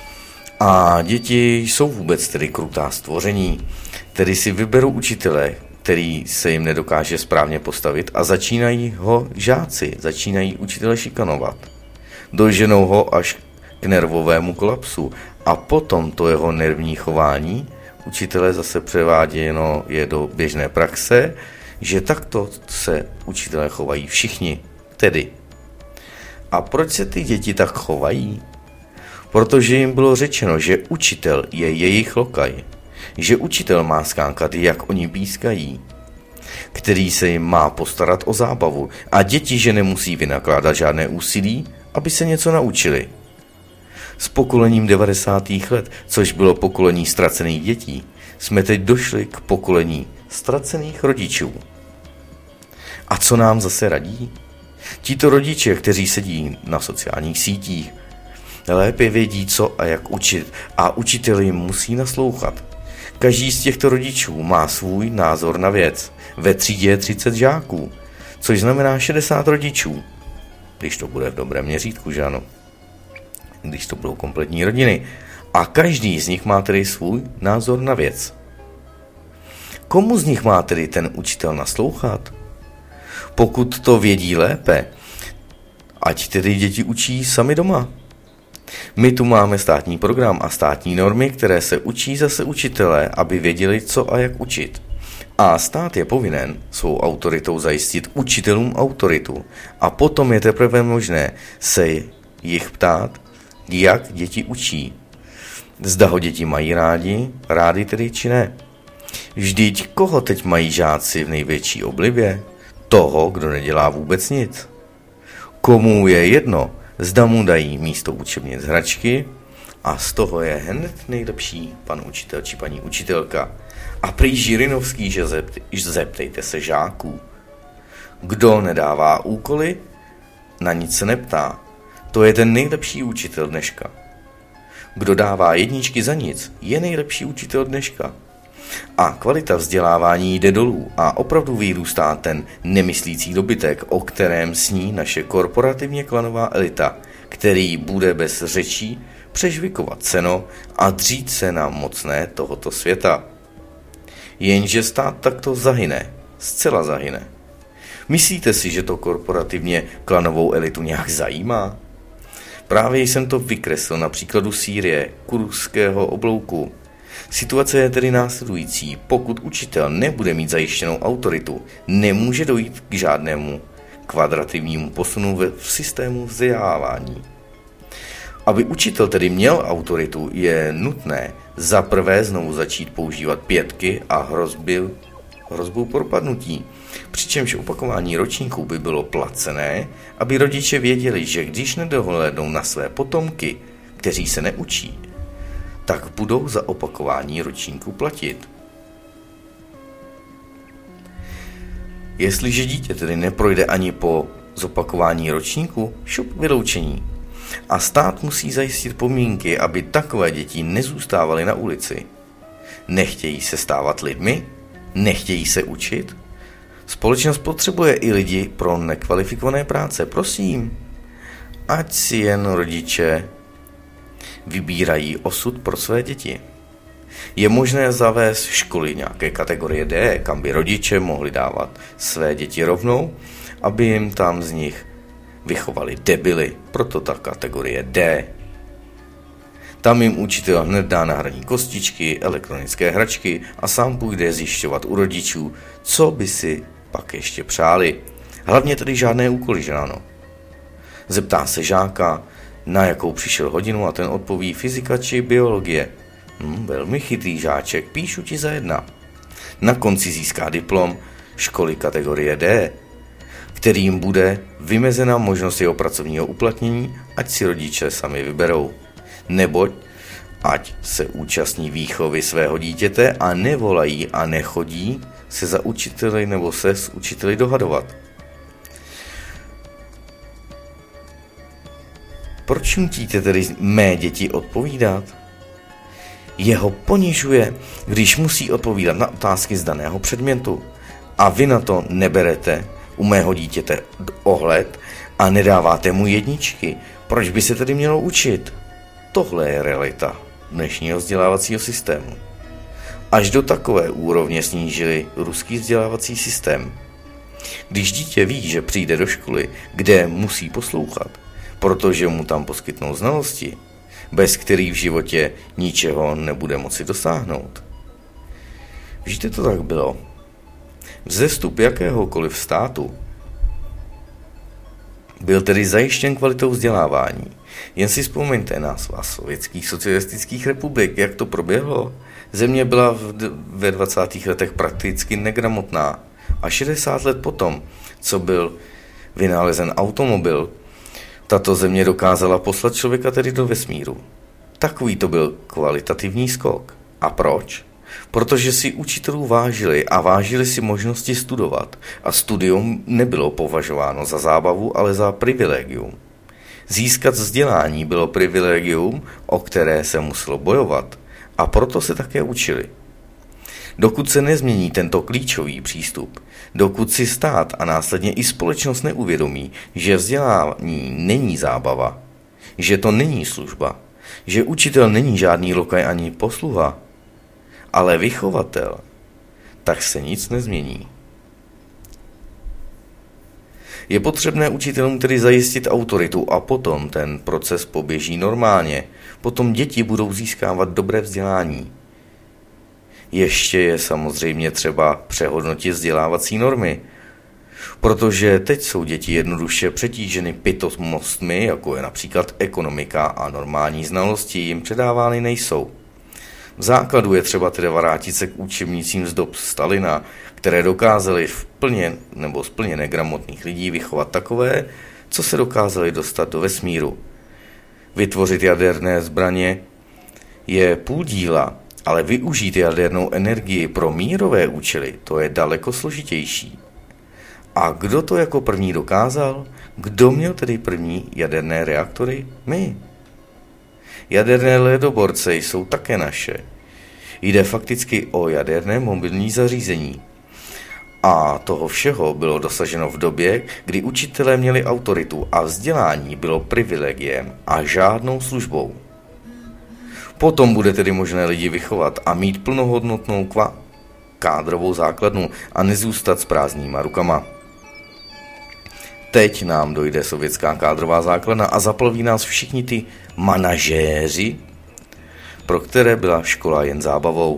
a děti jsou vůbec tedy krutá stvoření, tedy si vyberou učitele, který se jim nedokáže správně postavit a začínají ho žáci, začínají učitele šikanovat. Doženou ho až k nervovému kolapsu a potom to jeho nervní chování učitele zase převáděno je do běžné praxe, že takto se učitelé chovají všichni. Tedy. A proč se ty děti tak chovají? Protože jim bylo řečeno, že učitel je jejich lokaj, že učitel má skánkat, jak oni pískají, který se jim má postarat o zábavu a děti, že nemusí vynakládat žádné úsilí, aby se něco naučili. S pokolením 90. let, což bylo pokolení ztracených dětí, jsme teď došli k pokolení ztracených rodičů. A co nám zase radí? Tito rodiče, kteří sedí na sociálních sítích, lépe vědí, co a jak učit a učitel jim musí naslouchat. Každý z těchto rodičů má svůj názor na věc. Ve třídě je 30 žáků, což znamená 60 rodičů. Když to bude v dobrém měřítku, že ano? Když to budou kompletní rodiny. A každý z nich má tedy svůj názor na věc. Komu z nich má tedy ten učitel naslouchat? Pokud to vědí lépe, ať tedy děti učí sami doma. My tu máme státní program a státní normy, které se učí zase učitelé, aby věděli, co a jak učit. A stát je povinen svou autoritou zajistit učitelům autoritu. A potom je teprve možné se jich ptát, jak děti učí. Zda ho děti mají rádi tedy či ne. Vždyť koho teď mají žáci v největší oblibě? Toho, kdo nedělá vůbec nic. Komu je jedno, zda mu dají místo učebnic hračky a z toho je hned nejlepší pan učitel či paní učitelka. A prý Žirinovský, že zeptejte se žáků. Kdo nedává úkoly, na nic se neptá. To je ten nejlepší učitel dneška. Kdo dává jedničky za nic, je nejlepší učitel dneška. A kvalita vzdělávání jde dolů a opravdu vyrůstá ten nemyslící dobytek, o kterém sní naše korporativně klanová elita, který bude bez řečí přežvikovat seno a dřít se na mocné tohoto světa. Jenže stát takto zahyne, zcela zahyne. Myslíte si, že to korporativně klanovou elitu nějak zajímá? Právě jsem to vykreslil na příkladu Sýrie, kurského oblouku. Situace je tedy následující. Pokud učitel nebude mít zajištěnou autoritu, nemůže dojít k žádnému kvadrativnímu posunu v systému vzdělávání. Aby učitel tedy měl autoritu, je nutné za prvé znovu začít používat pětky a hrozbu propadnutí. Přičemž opakování ročníků by bylo placené, aby rodiče věděli, že když nedohlédnou na své potomky, kteří se neučí, tak budou za opakování ročníků platit. Jestliže dítě tedy neprojde ani po zopakování ročníku, šup vyloučení. A stát musí zajistit podmínky, aby takové děti nezůstávaly na ulici. Nechtějí se stávat lidmi? Nechtějí se učit? Společnost potřebuje i lidi pro nekvalifikované práce, prosím. Ať si jen rodiče vybírají osud pro své děti. Je možné zavést školy nějaké kategorie D, kam by rodiče mohli dávat své děti rovnou, aby jim tam z nich vychovali debily, proto ta kategorie D. Tam jim učitel hned dá na hraní kostičky, elektronické hračky a sám půjde zjišťovat u rodičů, co by si pak ještě přáli. Hlavně tedy žádné úkoly, že ano. Zeptá se žáka, na jakou přišel hodinu a ten odpoví fyzika či biologie. Velmi chytrý žáček, píšu ti za 1. Na konci získá diplom školy kategorie D, kterým bude vymezena možnost jeho pracovního uplatnění, ať si rodiče sami vyberou. Neboť ať se účastní výchovy svého dítěte a nevolají a nechodí se za učiteli nebo se s učiteli dohadovat. Proč nutíte tedy mé děti odpovídat? Jeho ponižuje, když musí odpovídat na otázky z daného předmětu. A vy na to neberete u mého dítěte ohled a nedáváte mu jedničky. Proč by se tedy mělo učit? Tohle je realita dnešního vzdělávacího systému. Až do takové úrovně snížili ruský vzdělávací systém. Když dítě ví, že přijde do školy, kde musí poslouchat, protože mu tam poskytnou znalosti, bez kterých v životě ničeho nebude moci dosáhnout. Vždyť to tak bylo. Vzestup jakéhokoliv státu byl tedy zajištěn kvalitou vzdělávání. Jen si vzpomeňte na svaz sovětských socialistických republik, jak to proběhlo. Země byla ve 20. letech prakticky negramotná a 60 let potom, co byl vynalezen automobil, tato země dokázala poslat člověka tedy do vesmíru. Takový to byl kvalitativní skok. A proč? Protože si učitelů vážili a vážili si možnosti studovat a studium nebylo považováno za zábavu, ale za privilegium. Získat vzdělání bylo privilegium, o které se muselo bojovat, a proto se také učili. Dokud se nezmění tento klíčový přístup, dokud si stát a následně i společnost neuvědomí, že vzdělání není zábava, že to není služba, že učitel není žádný lokaj ani posluha, ale vychovatel, tak se nic nezmění. Je potřebné učitelům tedy zajistit autoritu a potom ten proces poběží normálně. Potom děti budou získávat dobré vzdělání. Ještě je samozřejmě třeba přehodnotit vzdělávací normy, protože teď jsou děti jednoduše přetíženy pitomostmi, jako je například ekonomika a normální znalosti jim předávány nejsou. V základu je třeba tedy vrátit se k učebnicím z dob Stalina, které dokázaly z plně negramotných lidí vychovat takové, co se dokázali dostat do vesmíru. Vytvořit jaderné zbraně je půl díla, ale využít jadernou energii pro mírové účely, to je daleko složitější. A kdo to jako první dokázal? Kdo měl tedy první jaderné reaktory? My. Jaderné ledoborce jsou také naše. Jde fakticky o jaderné mobilní zařízení. A toho všeho bylo dosaženo v době, kdy učitelé měli autoritu a vzdělání bylo privilegiem a žádnou službou. Potom bude tedy možné lidi vychovat a mít plnohodnotnou kádrovou základnu a nezůstat s prázdnýma rukama. Teď nám dojde sovětská kádrová základna a zaplaví nás všichni ty manažéři, pro které byla škola jen zábavou.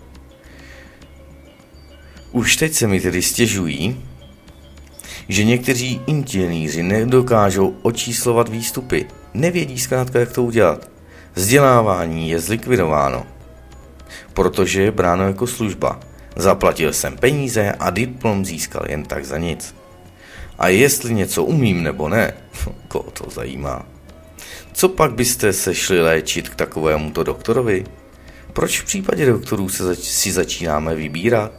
Už teď se mi tedy stěžují, že někteří inženýři nedokážou očíslovat výstupy, nevědí zkrátka, jak to udělat. Vzdělávání je zlikvidováno, protože je bráno jako služba. Zaplatil jsem peníze a diplom získal jen tak za nic. A jestli něco umím nebo ne, koho to zajímá. Co pak byste se šli léčit k takovémuto doktorovi? Proč v případě doktorů si začínáme vybírat?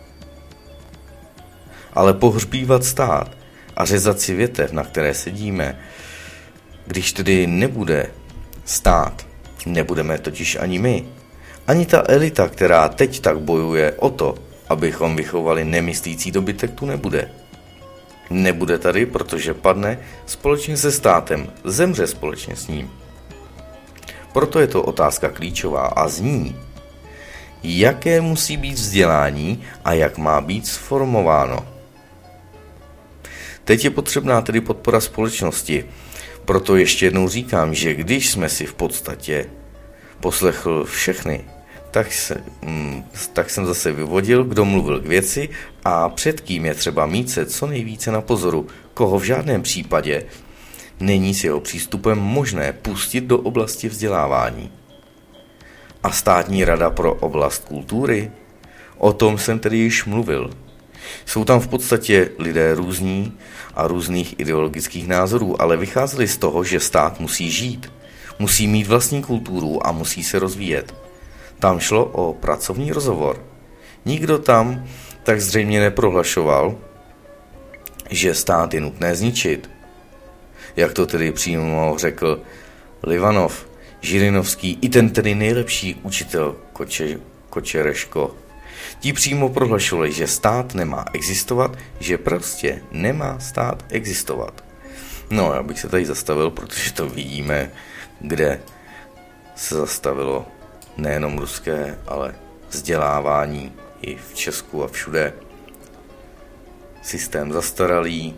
Ale pohřbívat stát a řezat si větev, na které sedíme, když tedy nebude stát, nebudeme totiž ani my, ani ta elita, která teď tak bojuje o to, abychom vychovali nemyslící dobytek, tu nebude. Nebude tady, protože padne společně se státem, zemře společně s ním. Proto je to otázka klíčová a zní, jaké musí být vzdělání a jak má být sformováno. Teď je potřebná tedy podpora společnosti, proto ještě jednou říkám, že když jsme si v podstatě poslechl všechny, tak jsem zase vyvodil, kdo mluvil k věci a před kým je třeba mít se co nejvíce na pozoru, koho v žádném případě není s jeho přístupem možné pustit do oblasti vzdělávání. A státní rada pro oblast kultury? O tom jsem tedy již mluvil. Jsou tam v podstatě lidé různí a různých ideologických názorů, ale vycházeli z toho, že stát musí žít, musí mít vlastní kulturu a musí se rozvíjet. Tam šlo o pracovní rozhovor. Nikdo tam tak zřejmě neprohlašoval, že stát je nutné zničit. Jak to tedy přímo řekl Livanov, Žirinovský, i ten tedy nejlepší učitel Kočereško. Ti přímo prohlašovali, že stát nemá existovat, že prostě nemá stát existovat. No, já bych se tady zastavil, protože to vidíme, kde se zastavilo nejenom ruské, ale vzdělávání i v Česku a všude. Systém zastaralý,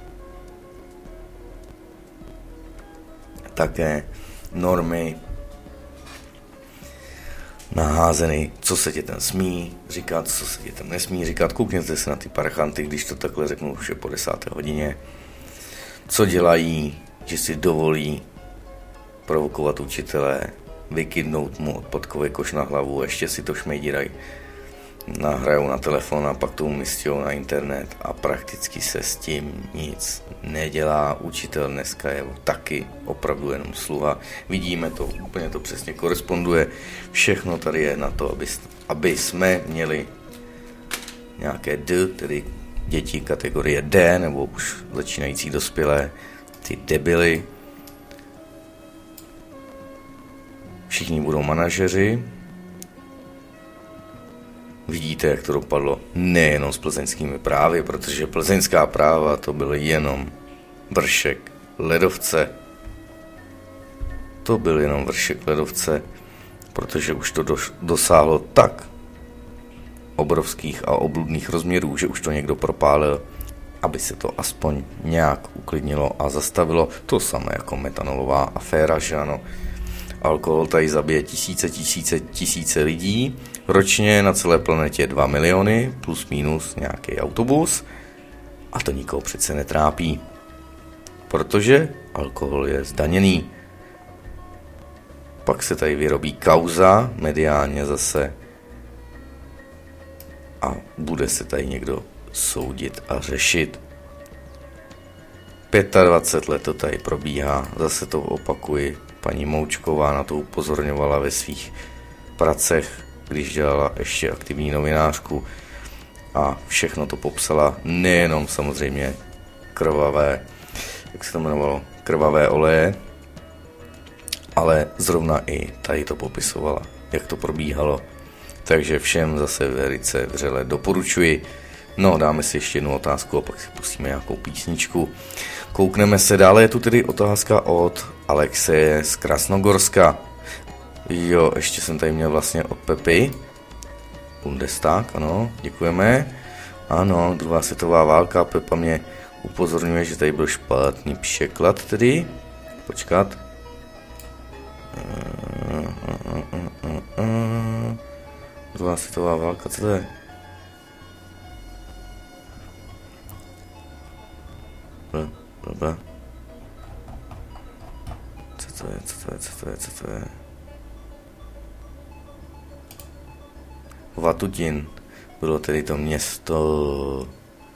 také normy naházeny, co se dětem smí říkat, co se dětem nesmí říkat. Koukněte se na ty parchanty, když to takhle řeknu už je po 10. hodině. Co dělají, že si dovolí provokovat učitele, vykydnout mu odpadkový koš na hlavu, ještě si to šmejdírají, nahrajou na telefon a pak to umístějou na internet a prakticky se s tím nic nedělá. Učitel dneska je taky opravdu jenom sluha. Vidíme to, úplně to přesně koresponduje. Všechno tady je na to, aby jsme měli nějaké D, tedy děti kategorie D, nebo už začínající dospělé, ty debily, všichni budou manažeři. Vidíte, jak to dopadlo nejenom s plzeňskými právy, protože plzeňská práva to byl jenom vršek ledovce. To byl jenom vršek ledovce, protože už to dosáhlo tak obrovských a obludných rozměrů, že už to někdo propálil, aby se to aspoň nějak uklidnilo a zastavilo. To samé jako metanolová aféra, že ano. Alkohol tady zabije tisíce lidí. Ročně na celé planetě 2 miliony, plus minus nějaký autobus. A to nikoho přece netrápí. Protože alkohol je zdaněný. Pak se tady vyrobí kauza, mediálně zase. A bude se tady někdo soudit a řešit. 25 let to tady probíhá, zase to opakuji. Paní Moučková na to upozorňovala ve svých pracech, když dělala ještě aktivní novinářku a všechno to popsala, nejenom samozřejmě krvavé, jak se to jmenovalo, krvavé oleje, ale zrovna i tady to popisovala, jak to probíhalo. Takže všem zase velice vřele doporučuji. No, dáme si ještě jednu otázku a pak si pustíme nějakou písničku. Koukneme se dále, je tu tedy otázka od Alexeje z Krasnogorska. Jo, ještě jsem tady měl vlastně od Pepy. Bundestag, ano, děkujeme. Ano, druhá světová válka, Pepa mě upozorňuje, že tady byl špatný překlad tedy. Počkat. Druhá světová válka, co to je? Co to je? Vatutin. Bylo tedy to město...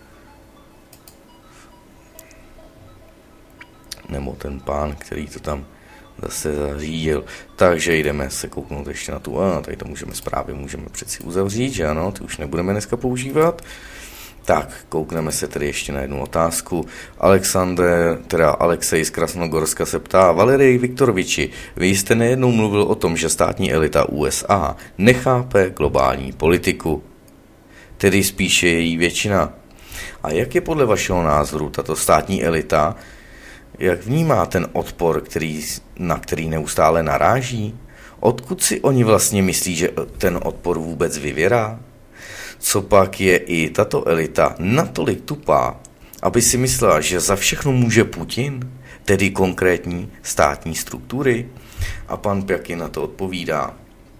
Nebo ten pán, který to tam zase zařídil. Takže jdeme se kouknout ještě na tu... tady to můžeme přeci uzavřít, že ano, ty už nebudeme dneska používat. Tak, koukneme se tedy ještě na jednu otázku. Alexej z Krasnogorska se ptá: Valerii Viktoroviči, vy jste nejednou mluvil o tom, že státní elita USA nechápe globální politiku, tedy spíše její většina. A jak je podle vašeho názoru tato státní elita, jak vnímá ten odpor, na který neustále naráží? Odkud si oni vlastně myslí, že ten odpor vůbec vyvěrá? Co pak je i tato elita natolik tupá, aby si myslela, že za všechno může Putin, tedy konkrétní státní struktury? A pan Pjakin na to odpovídá: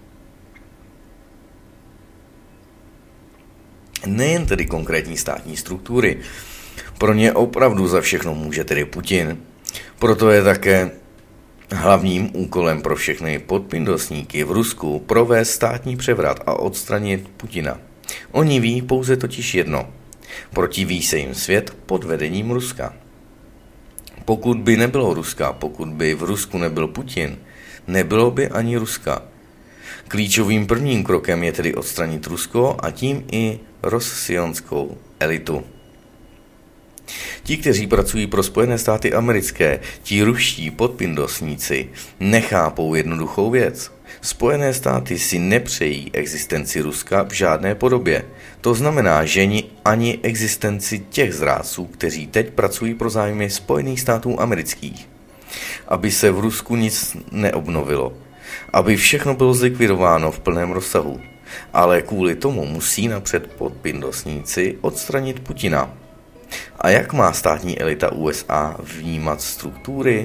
nejen tedy konkrétní státní struktury, pro ně opravdu za všechno může tedy Putin. Proto je také hlavním úkolem pro všechny podpindosníky v Rusku provést státní převrat a odstranit Putina. Oni ví pouze totiž jedno. Protiví se jim svět pod vedením Ruska. Pokud by nebylo Ruska, pokud by v Rusku nebyl Putin, nebylo by ani Ruska. Klíčovým prvním krokem je tedy odstranit Rusko a tím i rozsionskou elitu. Ti, kteří pracují pro Spojené státy americké, ti ruští podpindosníci, nechápou jednoduchou věc. Spojené státy si nepřejí existenci Ruska v žádné podobě. To znamená, že ani existenci těch zrádců, kteří teď pracují pro zájmy Spojených států amerických. Aby se v Rusku nic neobnovilo. Aby všechno bylo zlikvidováno v plném rozsahu. Ale kvůli tomu musí napřed podpindosníci odstranit Putina. A jak má státní elita USA vnímat struktury?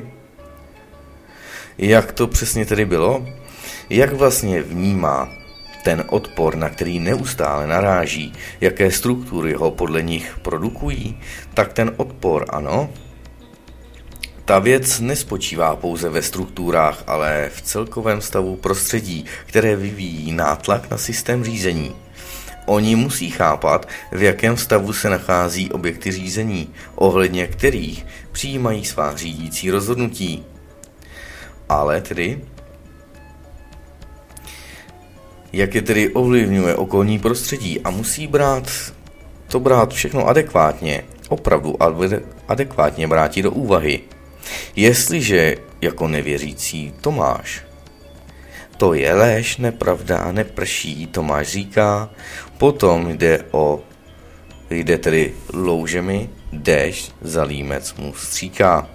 Jak to přesně tedy bylo? Jak vlastně vnímá ten odpor, na který neustále naráží, jaké struktury ho podle nich produkují? Tak ten odpor, ano. Ta věc nespočívá pouze ve strukturách, ale v celkovém stavu prostředí, které vyvíjí nátlak na systém řízení. Oni musí chápat, v jakém stavu se nachází objekty řízení, ohledně kterých přijímají svá řídící rozhodnutí. Ale tedy, jak je tedy ovlivňuje okolní prostředí a musí brát všechno adekvátně, opravdu adekvátně brát do úvahy. Jestliže jako nevěřící Tomáš To je lež, nepravda a neprší, Tomáš říká. Potom jde tedy loužemi, déšť za límec mu stříká.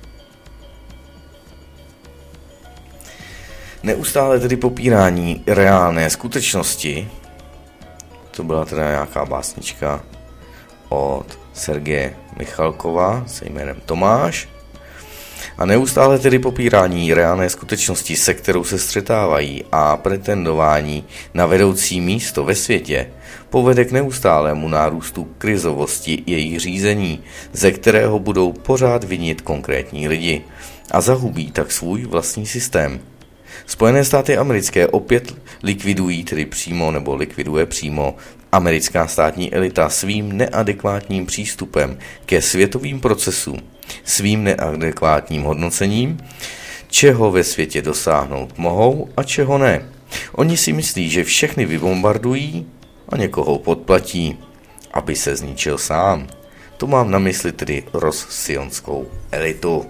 Neustále tedy popírání reálné skutečnosti, to byla teda nějaká básnička od Sergeje Michalkova se jménem Tomáš, a neustále tedy popírání reálné skutečnosti, se kterou se střetávají, a pretendování na vedoucí místo ve světě povede k neustálému nárůstu krizovosti jejich řízení, ze kterého budou pořád vinit konkrétní lidi a zahubí tak svůj vlastní systém. Spojené státy americké opět likviduje přímo americká státní elita svým neadekvátním přístupem ke světovým procesům, svým neadekvátním hodnocením, čeho ve světě dosáhnout mohou a čeho ne. Oni si myslí, že všechny vybombardují a někoho podplatí, aby se zničil sám. To mám na mysli tedy rozsionskou elitu.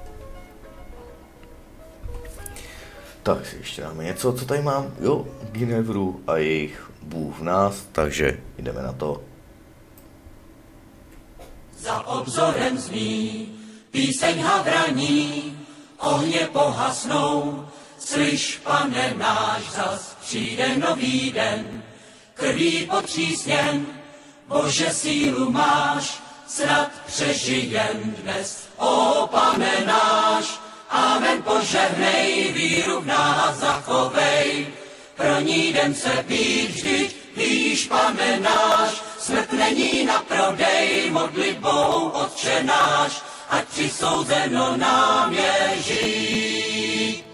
Tak si ještě dáme něco, co tady mám. Jo, Ginevru a jejich Bůh v nás, takže jdeme na to. Za obzorem zní píseň havraní, ohně pohasnou, slyš, Pane náš, zas přijde nový den, krví potřísněn, Bože sílu máš, snad přežijem dnes, o Pane náš, amen, požehnej, víru v nás zachovej, pro ní jdem se být vždyť, víš, Pane náš, smrt není na prodej, modlitbou Otče náš, ať přisouzeno nám je žít.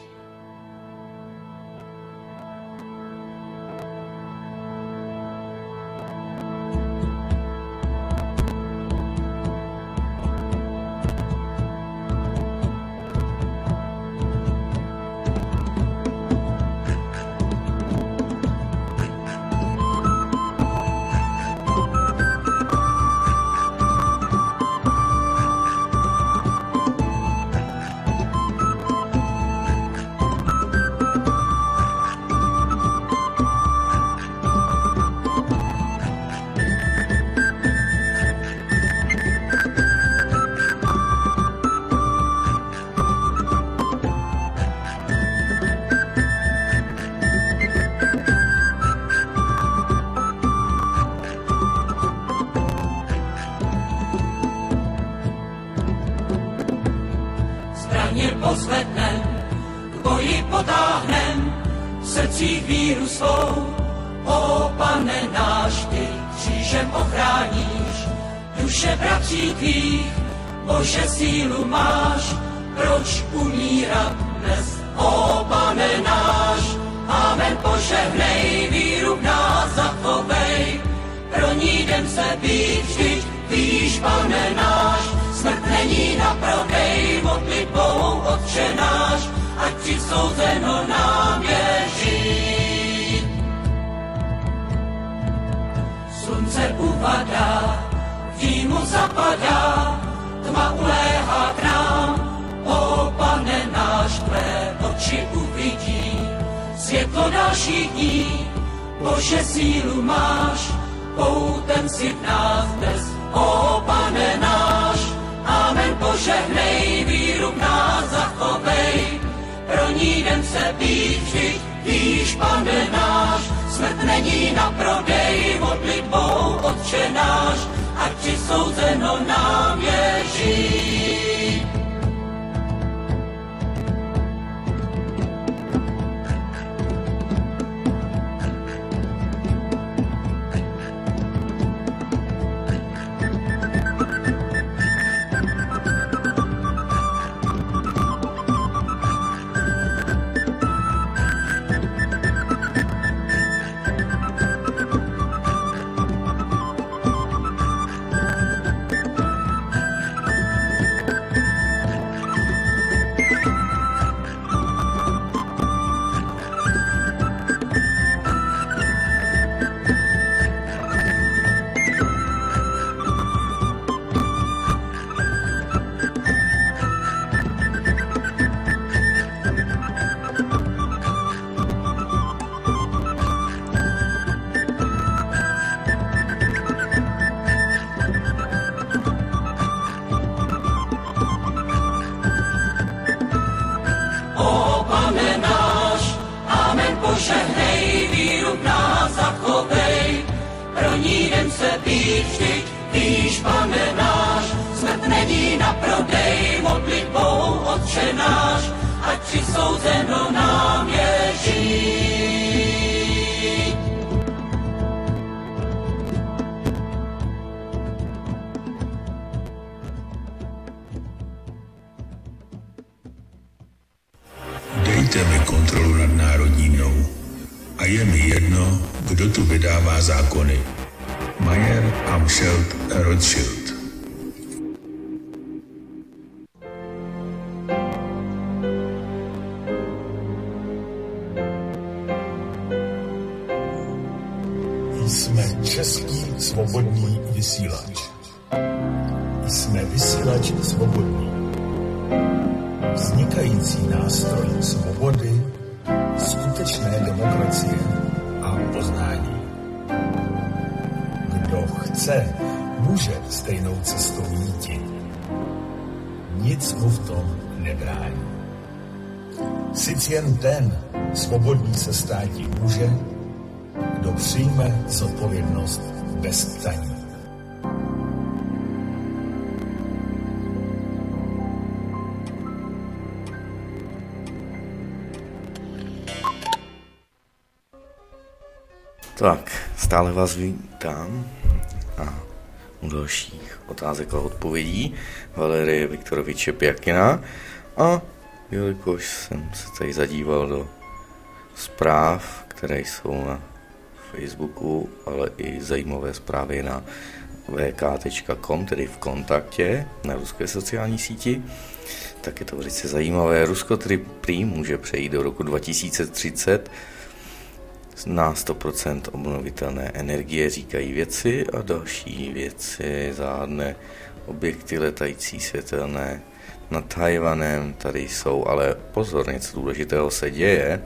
Pozvednem, k boji potáhnem, v srdcích víru svou, o Pane náš, ty křížem ochráníš, duše bratří tvých, Bože sílu máš, proč umírat dnes, o Pane náš, amen, požehnej, víru v nás zachovej, pro ní jdem se být vždyť, víš, Pane náš, smrt není na prodej, modlitbou Otče náš, ať přisouzeno nám je žít. Slunce uvadá, dímu zapadá, tma uléhá k nám, o Pane náš, tvé oči uvidí, světlo dalších dní, Bože sílu máš, poutem si v nás dnes, o Pane náš, amen, požehnej, víru v nás zachovej, pro ní jdem se být vždyť, víš, Pane náš, smrt není na prodej, modlitbou Otče náš, ať přisouzeno nám je žít. se být vždyť, víš, Pane náš, smrt není na prodej, modlitbou Otče náš, ať přisouzeno nám je žít. Dejte mi kontrolu nad národní mnou a je mi jedno, kdo tu vydává zákony. Mayer, Amschelt, Rothschild. Jsme český svobodný vysílač. Jsme vysílač svobodný. Vznikající nástroj svobody, skutečné demokracie a poznání. Kdo chce, může stejnou cestou jít. Nic mu v tom nebrání. Sice jen ten svobodný se státi může, kdo přijme zodpovědnost bez ptaní. Tak, stále vás vítám a u dalších otázek a odpovědí Valerie Viktoroviče Pjakina. A jelikož jsem se tady zadíval do zpráv, které jsou na Facebooku, ale i zajímavé zprávy na vk.com, tedy v kontaktě na ruské sociální síti, tak je to velice zajímavé. Rusko tedy prý může přejít do roku 2030 na 100% obnovitelné energie, říkají vědci, a další věci, záhadné objekty letající světelné nad Tajvanem tady jsou, ale pozor, něco důležitého se děje.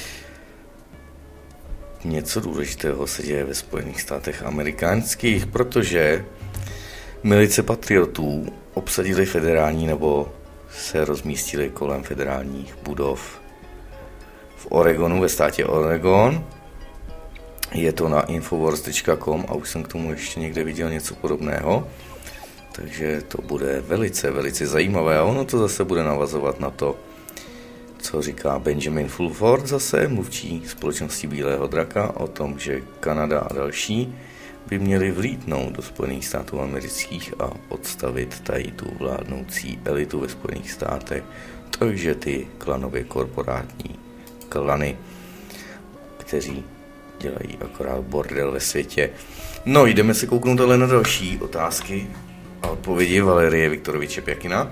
Něco důležitého se děje ve Spojených státech amerických, protože milice patriotů obsadili federální nebo se rozmístili kolem federálních budov v Oregonu, ve státě Oregon. Je to na infowars.com a už jsem k tomu ještě někde viděl něco podobného. Takže to bude velice, velice zajímavé a ono to zase bude navazovat na to, co říká Benjamin Fulford, zase mluvčí společnosti Bílého draka, o tom, že Kanada a další by měli vlítnout do Spojených států amerických a odstavit tady tu vládnoucí elitu ve Spojených státech. Takže ty klanově korporátní klany, kteří dělají akorát bordel ve světě. No, jdeme se kouknout ale na další otázky a odpovědi Valerie Viktoroviče Pjakina.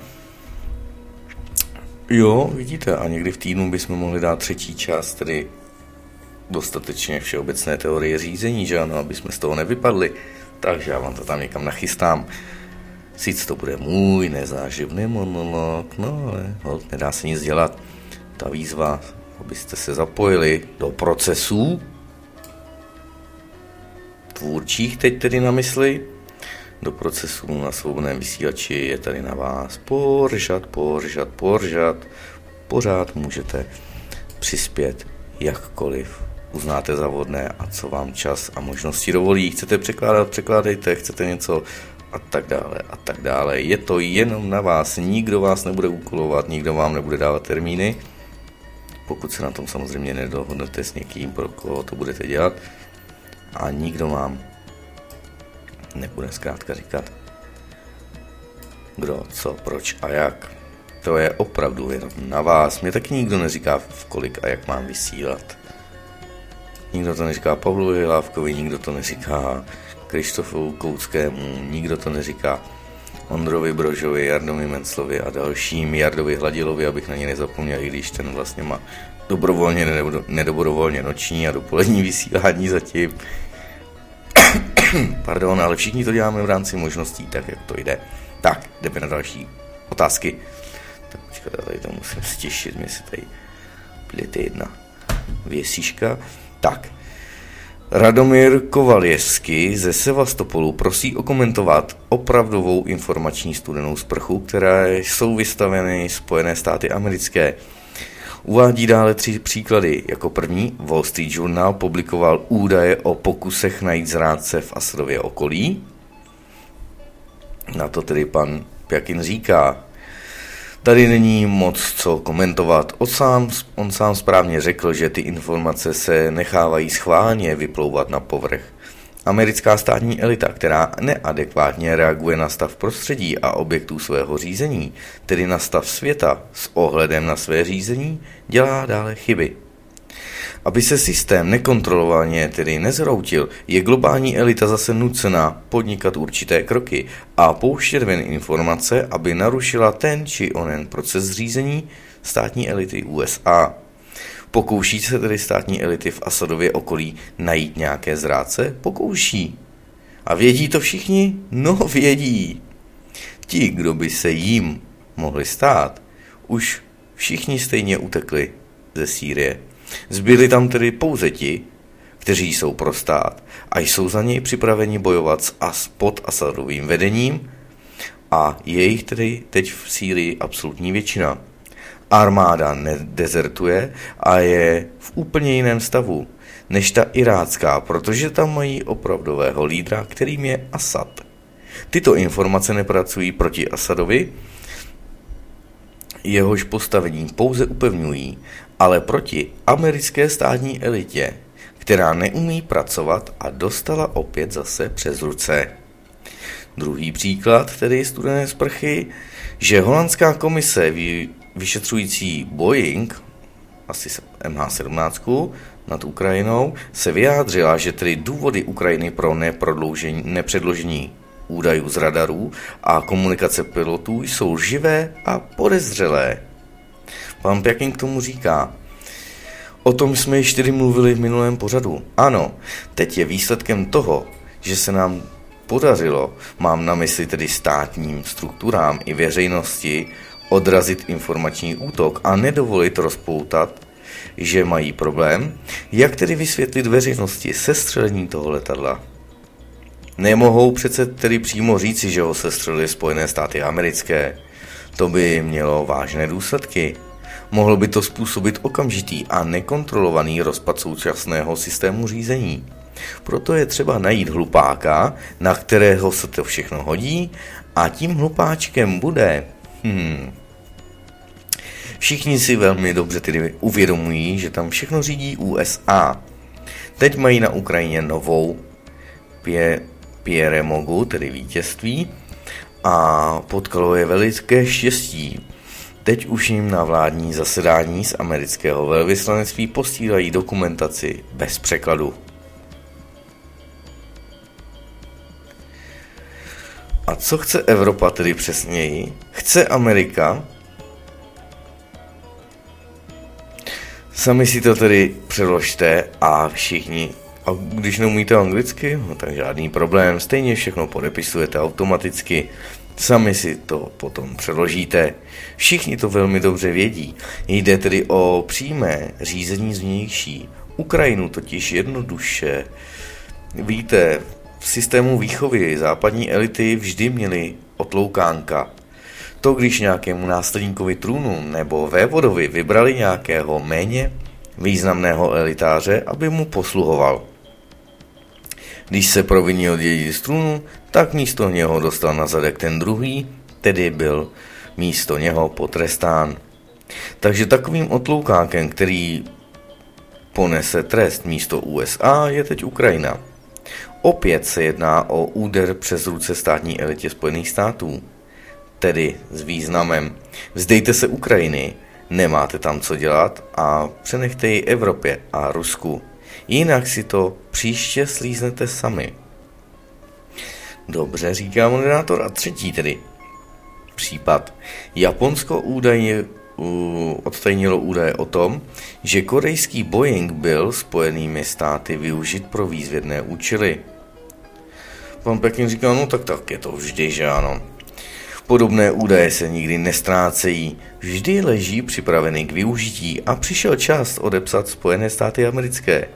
Jo, vidíte, a někdy v týdnu bychom mohli dát třetí část, tedy dostatečně všeobecné teorie řízení, že ano, aby jsme z toho nevypadli. Takže já vám to tam někam nachystám. Sice to bude můj nezáživný monolog, no ale nedá se nic dělat. Ta výzva, abyste se zapojili do procesů tvůrčích, teď tedy na mysli, do procesů na svobodném vysílači, je tady na vás pořád můžete přispět jakkoliv uznáte za vhodné a co vám čas a možnosti dovolí. Chcete překládat, překládejte, chcete něco a tak dále. Je to jenom na vás, nikdo vás nebude úkolovat, nikdo vám nebude dávat termíny, pokud se na tom samozřejmě nedohodnete s někým, pro koho to budete dělat, a nikdo vám nebude zkrátka říkat kdo, co, proč a jak. To je opravdu jenom na vás. Mě taky nikdo neříká, v kolik a jak mám vysílat. Nikdo to neříká Pavlovi Hlávkovi, nikdo to neříká Krištofu Kouckému, nikdo to neříká Ondrovi Brožovi, Jardovi Menclovi a dalším, Jardovi Hladilovi, abych na ně nezapomněl, i když ten vlastně má dobrovolně, nedobrovolně noční a dopolední vysílání zatím. Pardon, ale všichni to děláme v rámci možností, tak jak to jde. Tak, jdeme na další otázky. Tak počkat, já tady to musím stěšit, mě se tady plete jedna věsíška. Tak, Radomír Kovaljevský ze Sevastopolu prosí okomentovat opravdovou informační studenou sprchu, které jsou vystaveny Spojené státy americké. Uvádí dále 3 příklady. Jako první Wall Street Journal publikoval údaje o pokusech najít zrádce v Asadově okolí. Na to tedy pan Pjakin říká: tady není moc co komentovat. On sám správně řekl, že ty informace se nechávají schválně vyplouvat na povrch. Americká státní elita, která neadekvátně reaguje na stav prostředí a objektů svého řízení, tedy na stav světa s ohledem na své řízení, dělá dále chyby. Aby se systém nekontrolovaně tedy nezhroutil, je globální elita zase nucena podnikat určité kroky a pouštět ven informace, aby narušila ten či onen proces řízení státní elity USA. Pokouší se tedy státní elity v Asadově okolí najít nějaké zrádce? Pokouší. A vědí to všichni? No vědí. Ti, kdo by se jim mohli stát, už všichni stejně utekli ze Sýrie. Zbyli tam tedy pouze ti, kteří jsou pro stát a jsou za něj připraveni bojovat pod Asadovým vedením, a je jich tedy teď v Sýrii absolutní většina. Armáda nedezertuje a je v úplně jiném stavu než ta irácká, protože tam mají opravdového lídra, kterým je Asad. Tyto informace nepracují proti Asadovi, jehož postavení pouze upevňují, ale proti americké státní elitě, která neumí pracovat a dostala opět zase přes ruce. Druhý příklad, tedy studené sprchy, že holandská komise vyšetřující Boeing, asi MH17, nad Ukrajinou, se vyjádřila, že tedy důvody Ukrajiny pro nepředložení údajů z radarů a komunikace pilotů jsou lživé a podezřelé. Pan Pjakin k tomu říká: o tom jsme již tedy mluvili v minulém pořadu. Ano, teď je výsledkem toho, že se nám podařilo, mám na mysli tedy státním strukturám i veřejnosti, odrazit informační útok a nedovolit rozpoutat, že mají problém, jak tedy vysvětlit veřejnosti sestřelení toho letadla. Nemohou přece tedy přímo říci, že ho sestřelili Spojené státy americké. To by mělo vážné důsledky. Mohlo by to způsobit okamžitý a nekontrolovaný rozpad současného systému řízení. Proto je třeba najít hlupáka, na kterého se to všechno hodí, a tím hlupáčkem bude... Všichni si velmi dobře tedy uvědomují, že tam všechno řídí USA. Teď mají na Ukrajině novou Pierremogu, tedy vítězství, a potkalo je veliké štěstí. Teď už jim na vládní zasedání z amerického velvyslanectví posílají dokumentaci bez překladu. A co chce Evropa tedy přesněji? Chce Amerika? Sami si to tedy přeložte a všichni. A když neumíte anglicky, no tak žádný problém, stejně všechno podepisujete automaticky. Sami si to potom přeložíte. Všichni to velmi dobře vědí. Jde tedy o přímé řízení zvnější. Ukrajinu totiž jednoduše. Víte, v systému výchovy západní elity vždy měly otloukánka. To, když nějakému následníkovi trůnu nebo vévodovi vybrali nějakého méně významného elitáře, aby mu posluhoval. Když se provinil dědic trůnu, tak místo něho dostal na zadek ten druhý, tedy byl místo něho potrestán. Takže takovým otloukákem, který ponese trest místo USA, je teď Ukrajina. Opět se jedná o úder přes ruce státní elitě Spojených států, tedy s významem: vzdejte se Ukrajiny, nemáte tam co dělat a přenechte ji Evropě a Rusku. Jinak si to příště slíznete sami. Dobře, říká moderátor. A třetí tedy případ. Japonsko odtajnilo údaje o tom, že korejský Boeing byl Spojenými státy využit pro výzvědné účely. Pan Pjakin říká: no tak je to vždy, že ano. Podobné údaje se nikdy nestrácejí, vždy leží připravený k využití a přišel čas odepsat Spojené státy americké.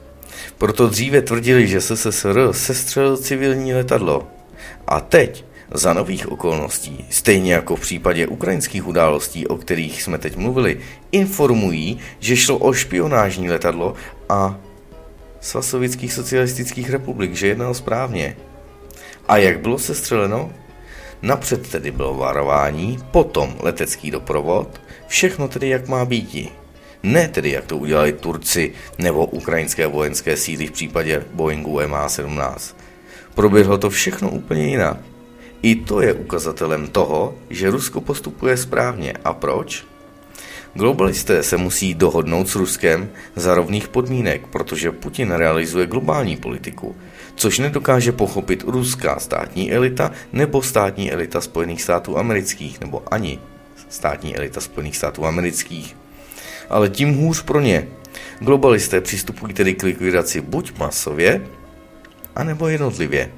Proto dříve tvrdili, že SSSR sestřelil civilní letadlo. A teď Za nových okolností, stejně jako v případě ukrajinských událostí, o kterých jsme teď mluvili, informují, že šlo o špionážní letadlo a Svaz sovětských socialistických republik, že jednal správně. A jak bylo sestřeleno? Napřed tedy bylo varování, potom letecký doprovod, všechno tedy jak má býti. Ne tedy jak to udělali Turci nebo ukrajinské vojenské síly v případě Boeingu MH17. Proběhlo to všechno úplně jinak. I to je ukazatelem toho, že Rusko postupuje správně. A proč? Globalisté se musí dohodnout s Ruskem za rovných podmínek, protože Putin realizuje globální politiku, což nedokáže pochopit ruská státní elita nebo státní elita Spojených států amerických, nebo ani státní elita Spojených států amerických. Ale tím hůř pro ně. Globalisté přistupují tedy k likvidaci buď masově, anebo jednotlivě.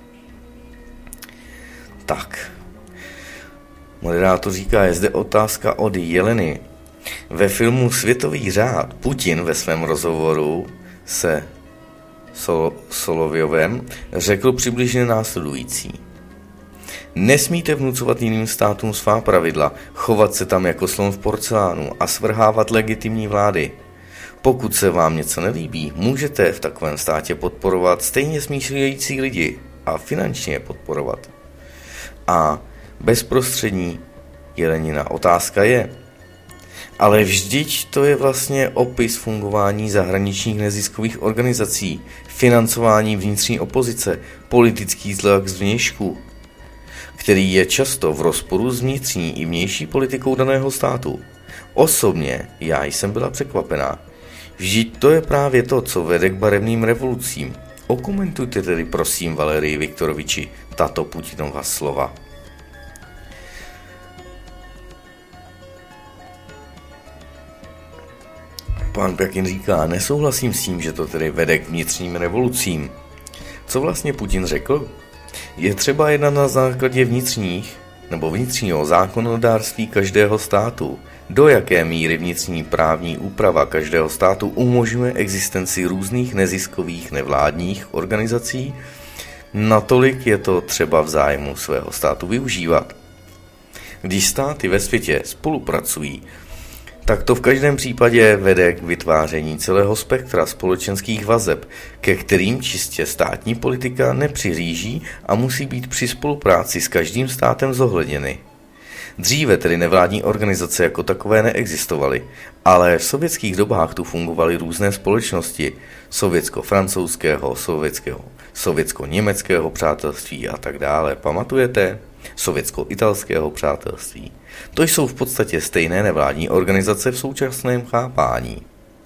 Tak. Moderátor říká, je zde otázka od Jeleny. Ve filmu Světový řád Putin ve svém rozhovoru se Solovyovem řekl přibližně následující. Nesmíte vnucovat jiným státům svá pravidla, chovat se tam jako slon v porcelánu a svrhávat legitimní vlády. Pokud se vám něco nelíbí, můžete v takovém státě podporovat stejně smýšlející lidi a finančně je podporovat. A bezprostřední Jelenina otázka je, ale vždyť to je vlastně opis fungování zahraničních neziskových organizací, financování vnitřní opozice, politický tlak zvnějšku, který je často v rozporu s vnitřní i vnější politikou daného státu. Osobně já jsem byla překvapená. Vždyť to je právě to, co vede k barevným revolucím. Okomentujte tedy prosím, Valerii Viktoroviči, tato Putinova slova. Pan Pjakin říká, nesouhlasím s tím, že to tedy vede k vnitřním revolucím. Co vlastně Putin řekl? Je třeba jednat na základě vnitřního zákonodárství každého státu. Do jaké míry vnitřní právní úprava každého státu umožňuje existenci různých neziskových nevládních organizací, natolik je to třeba v zájmu svého státu využívat. Když státy ve světě spolupracují, tak to v každém případě vede k vytváření celého spektra společenských vazeb, ke kterým čistě státní politika nepřihlíží a musí být při spolupráci s každým státem zohledněny. Dříve tedy nevládní organizace jako takové neexistovaly, ale v sovětských dobách tu fungovaly různé společnosti sovětsko-francouzského, sovětsko-německého přátelství a tak dále. Pamatujete? Sovětsko-italského přátelství. To jsou v podstatě stejné nevládní organizace v současném chápání.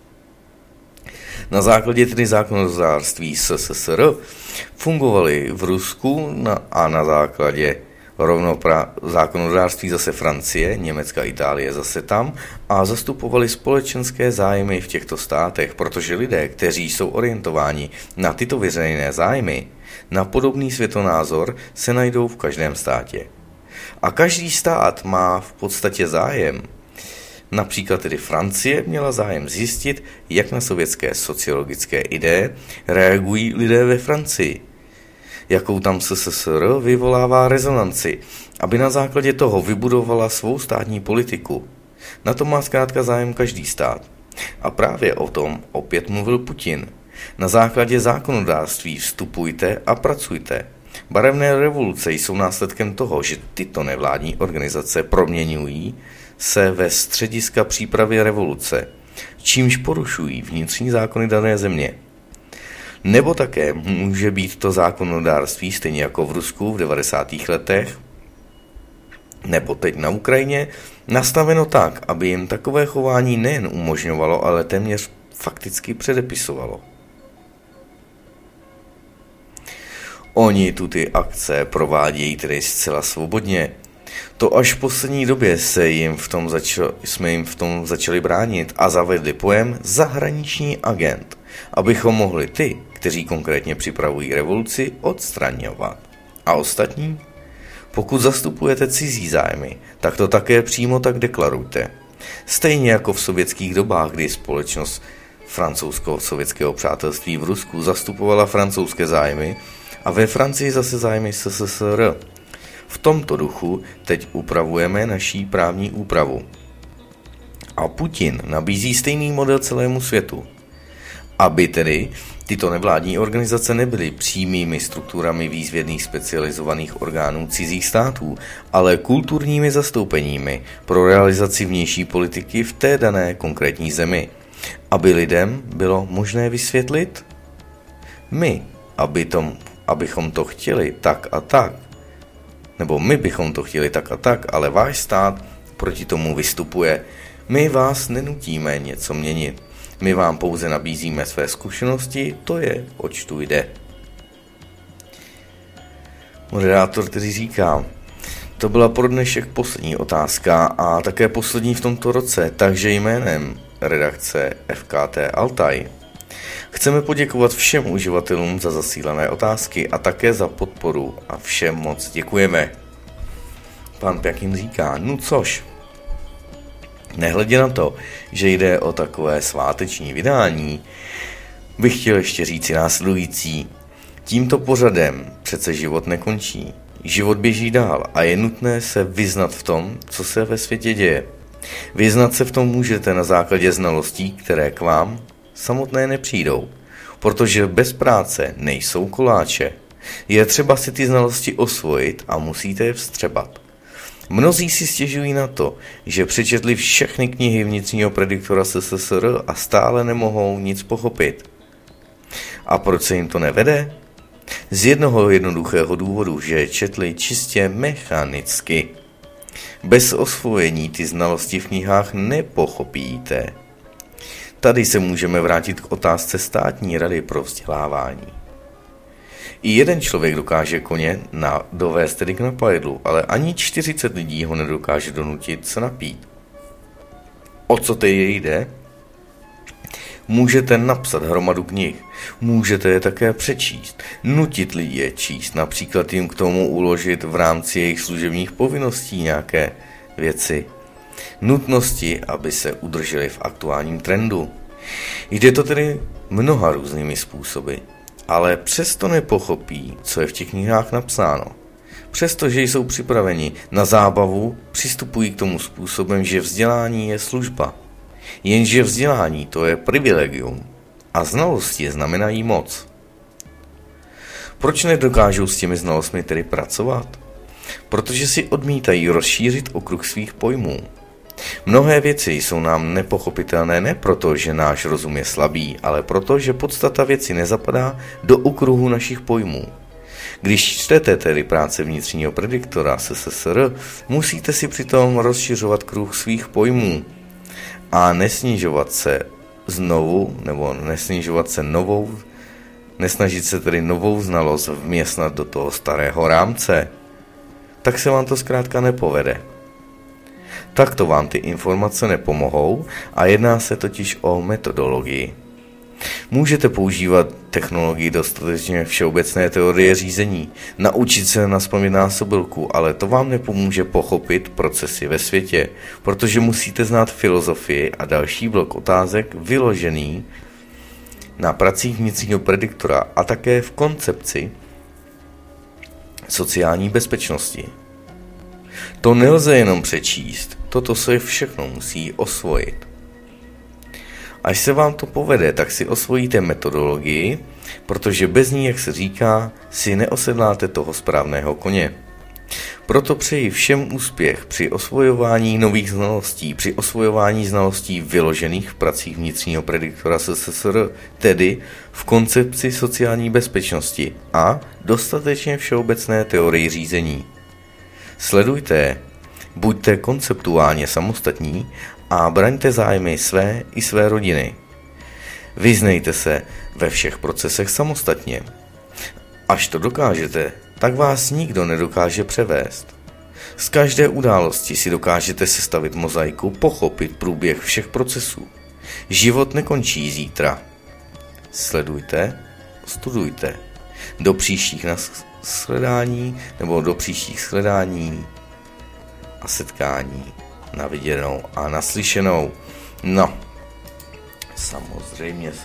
Na základě tedy zákonodárství SSSR fungovaly v Rusku a na základě zákonodárství zase Francie, Německa, Itálie zase tam a zastupovali společenské zájmy v těchto státech, protože lidé, kteří jsou orientováni na tyto veřejné zájmy, na podobný světonázor se najdou v každém státě. A každý stát má v podstatě zájem. Například tedy Francie měla zájem zjistit, jak na sovětské sociologické ideje reagují lidé ve Francii. Jakou tam SSSR vyvolává rezonanci, aby na základě toho vybudovala svou státní politiku. Na to má zkrátka zájem každý stát. A právě o tom opět mluvil Putin. Na základě zákonodárství vstupujte a pracujte. Barevné revoluce jsou následkem toho, že tyto nevládní organizace proměňují se ve střediska přípravy revoluce, čímž porušují vnitřní zákony dané země. Nebo také může být to zákonodárství, stejně jako v Rusku v 90. letech, nebo teď na Ukrajině, nastaveno tak, aby jim takové chování nejen umožňovalo, ale téměř fakticky předepisovalo. Oni tu ty akce provádějí tedy zcela svobodně. To až v poslední době jsme jim v tom začali bránit a zavedli pojem zahraniční agent, abychom mohli ty, kteří konkrétně připravují revoluci, odstraňovat. A ostatní? Pokud zastupujete cizí zájmy, tak to také přímo tak deklarujte. Stejně jako v sovětských dobách, kdy společnost francouzsko-sovětského přátelství v Rusku zastupovala francouzské zájmy a ve Francii zase zájmy SSSR. V tomto duchu teď upravujeme naší právní úpravu. A Putin nabízí stejný model celému světu. Aby tedy tyto nevládní organizace nebyly přímými strukturami výzvědných specializovaných orgánů cizích států, ale kulturními zastoupeními pro realizaci vnější politiky v té dané konkrétní zemi. Aby lidem bylo možné vysvětlit? My, abychom to chtěli tak a tak, nebo my bychom to chtěli tak a tak, ale váš stát proti tomu vystupuje. My vás nenutíme něco měnit. My vám pouze nabízíme své zkušenosti, to je, oč tu jde. Moderátor tedy říká, to byla pro dnešek poslední otázka a také poslední v tomto roce, takže jménem redakce FKT Altaj chceme poděkovat všem uživatelům za zasílané otázky a také za podporu a všem moc děkujeme. Pan Pjakin říká, no což, nehledě na to, že jde o takové sváteční vydání, bych chtěl ještě říci následující. Tímto pořadem přece život nekončí. Život běží dál a je nutné se vyznat v tom, co se ve světě děje. Vyznat se v tom můžete na základě znalostí, které k vám samotné nepřijdou, protože bez práce nejsou koláče. Je třeba si ty znalosti osvojit a musíte je vstřebat. Mnozí si stěžují na to, že přečetli všechny knihy vnitřního prediktora SSSR a stále nemohou nic pochopit. A proč se jim to nevede? Z jednoho jednoduchého důvodu, že četli čistě mechanicky. Bez osvojení ty znalosti v knihách nepochopíte. Tady se můžeme vrátit k otázce státní rady pro vzdělávání. I jeden člověk dokáže koně dovést tedy k napajedlu, ale ani 40 lidí ho nedokáže donutit se napít. O co tedy jde? Můžete napsat hromadu knih, můžete je také přečíst, nutit lidi je číst, například jim k tomu uložit v rámci jejich služebních povinností nějaké věci, nutnosti, aby se udrželi v aktuálním trendu. Jde to tedy mnoha různými způsoby, ale přesto nepochopí, co je v těch knihách napsáno. Přestože jsou připraveni na zábavu, přistupují k tomu způsobem, že vzdělání je služba. Jenže vzdělání to je privilegium a znalosti znamenají moc. Proč nedokážou s těmi znalostmi tedy pracovat? Protože si odmítají rozšířit okruh svých pojmů. Mnohé věci jsou nám nepochopitelné ne proto, že náš rozum je slabý, ale proto, že podstata věci nezapadá do okruhu našich pojmů. Když čtete tedy práce vnitřního prediktora SSSR, musíte si přitom rozšiřovat kruh svých pojmů a nesnižovat se tedy novou znalost vměstnat do toho starého rámce. Tak se vám to zkrátka nepovede. Takto vám ty informace nepomohou a jedná se totiž o metodologii. Můžete používat technologii dostatečně všeobecné teorie řízení, naučit se nazpamět násobilku, ale to vám nepomůže pochopit procesy ve světě, protože musíte znát filozofii a další blok otázek vyložený na pracích vnitřního prediktora a také v koncepci sociální bezpečnosti. To nelze jenom přečíst, toto se všechno musí osvojit. Až se vám to povede, tak si osvojíte metodologii, protože bez ní, jak se říká, si neosedláte toho správného koně. Proto přeji všem úspěch při osvojování nových znalostí, při osvojování znalostí vyložených v pracích vnitřního prediktora SSSR, tedy v koncepci sociální bezpečnosti a dostatečně všeobecné teorii řízení. Sledujte, buďte konceptuálně samostatní a braňte zájmy své i své rodiny. Vyznejte se ve všech procesech samostatně. Až to dokážete, tak vás nikdo nedokáže převést. Z každé události si dokážete sestavit mozaiku, pochopit průběh všech procesů. Život nekončí zítra. Sledujte, studujte. Do příštích shledání nebo do příštích shledání a setkání. Na viděnou a naslyšenou. No, samozřejmě.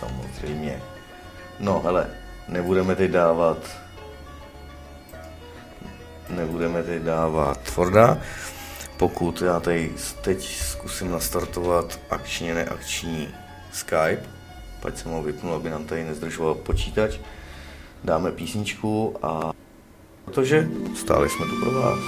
No, hele, nebudeme teď dávat nebudeme teď dávat Forda. Pokud já tady teď zkusím nastartovat akčně neakční Skype, pojď jsem ho vypnul, aby nám tady nezdržoval počítač, dáme písničku a protože stále jsme tu pro vás.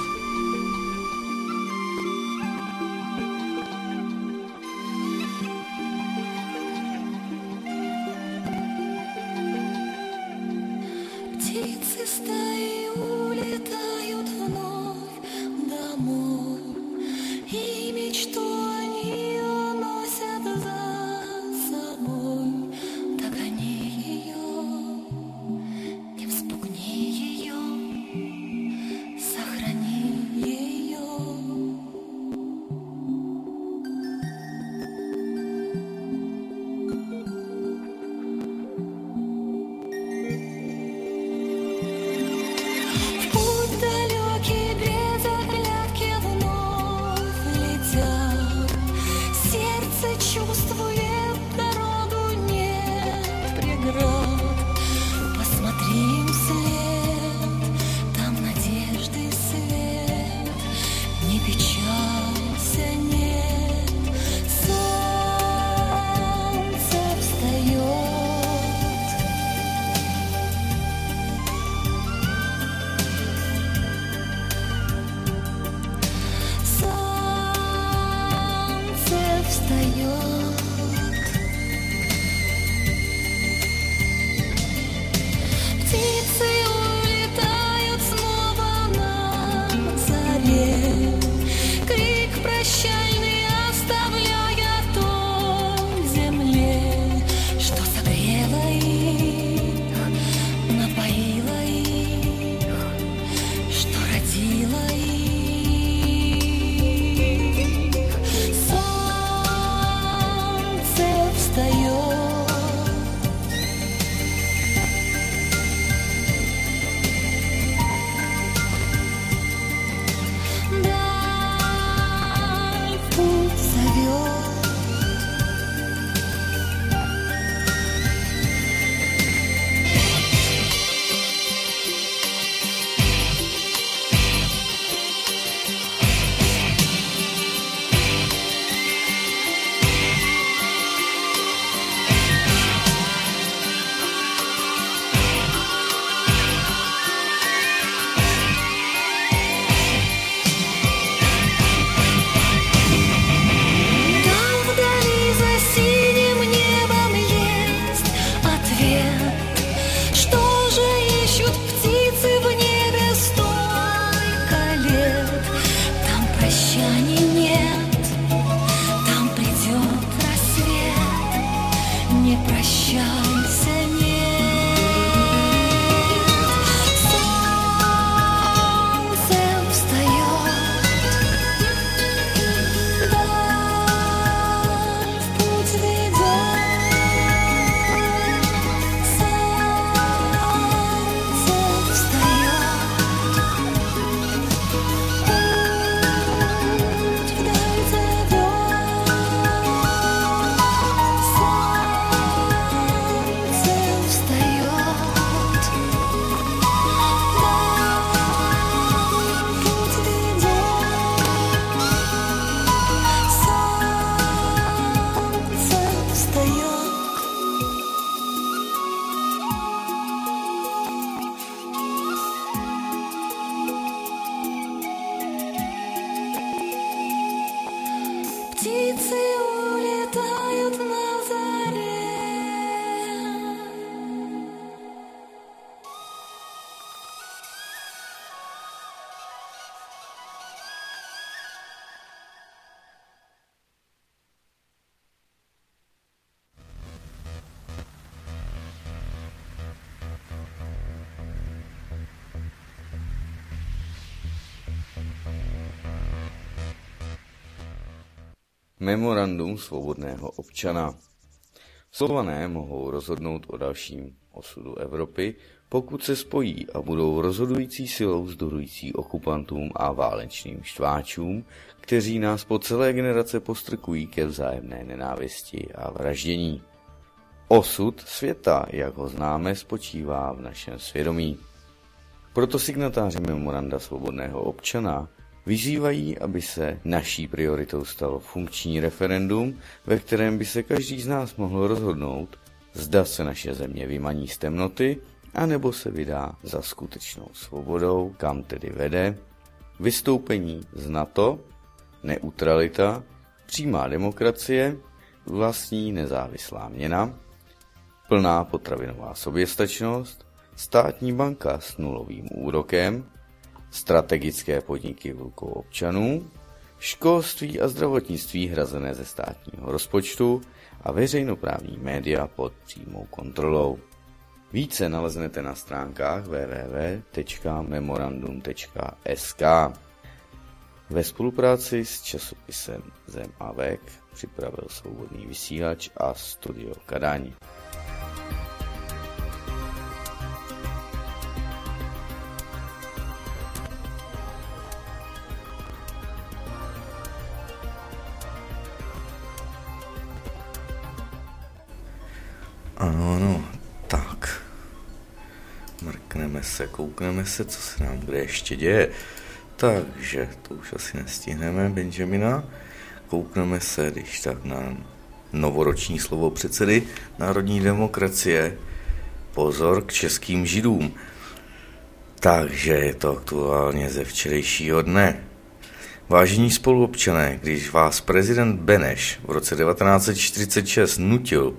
Memorandum svobodného občana. Slované mohou rozhodnout o dalším osudu Evropy, pokud se spojí a budou rozhodující silou vzdorující okupantům a válečným štváčům, kteří nás po celé generace postrkují ke vzájemné nenávisti a vraždění. Osud světa, jak ho známe, spočívá v našem svědomí. Proto signatáři memoranda Svobodného občana vyzývají, aby se naší prioritou stalo funkční referendum, ve kterém by se každý z nás mohl rozhodnout, zda se naše země vymaní z temnoty, anebo se vydá za skutečnou svobodou, kam tedy vede, vystoupení z NATO, neutralita, přímá demokracie, vlastní nezávislá měna, plná potravinová soběstačnost, státní banka s nulovým úrokem, strategické podniky v rukou občanů, školství a zdravotnictví hrazené ze státního rozpočtu a veřejnoprávní média pod přímou kontrolou. Více naleznete na stránkách www.memorandum.sk. Ve spolupráci s časopisem Zem a Vek připravil Svobodný vysílač a Studio Kadaň. Ano, tak. Mrkneme se, koukneme se, co se nám kde ještě děje. Takže, to už asi nestihneme, Benjamina. Koukneme se, když tak na novoroční slovo předsedy Národní demokracie. Pozor k českým židům. Takže je to aktuálně ze včerejšího dne. Vážení spoluobčané, když vás prezident Beneš v roce 1946 nutil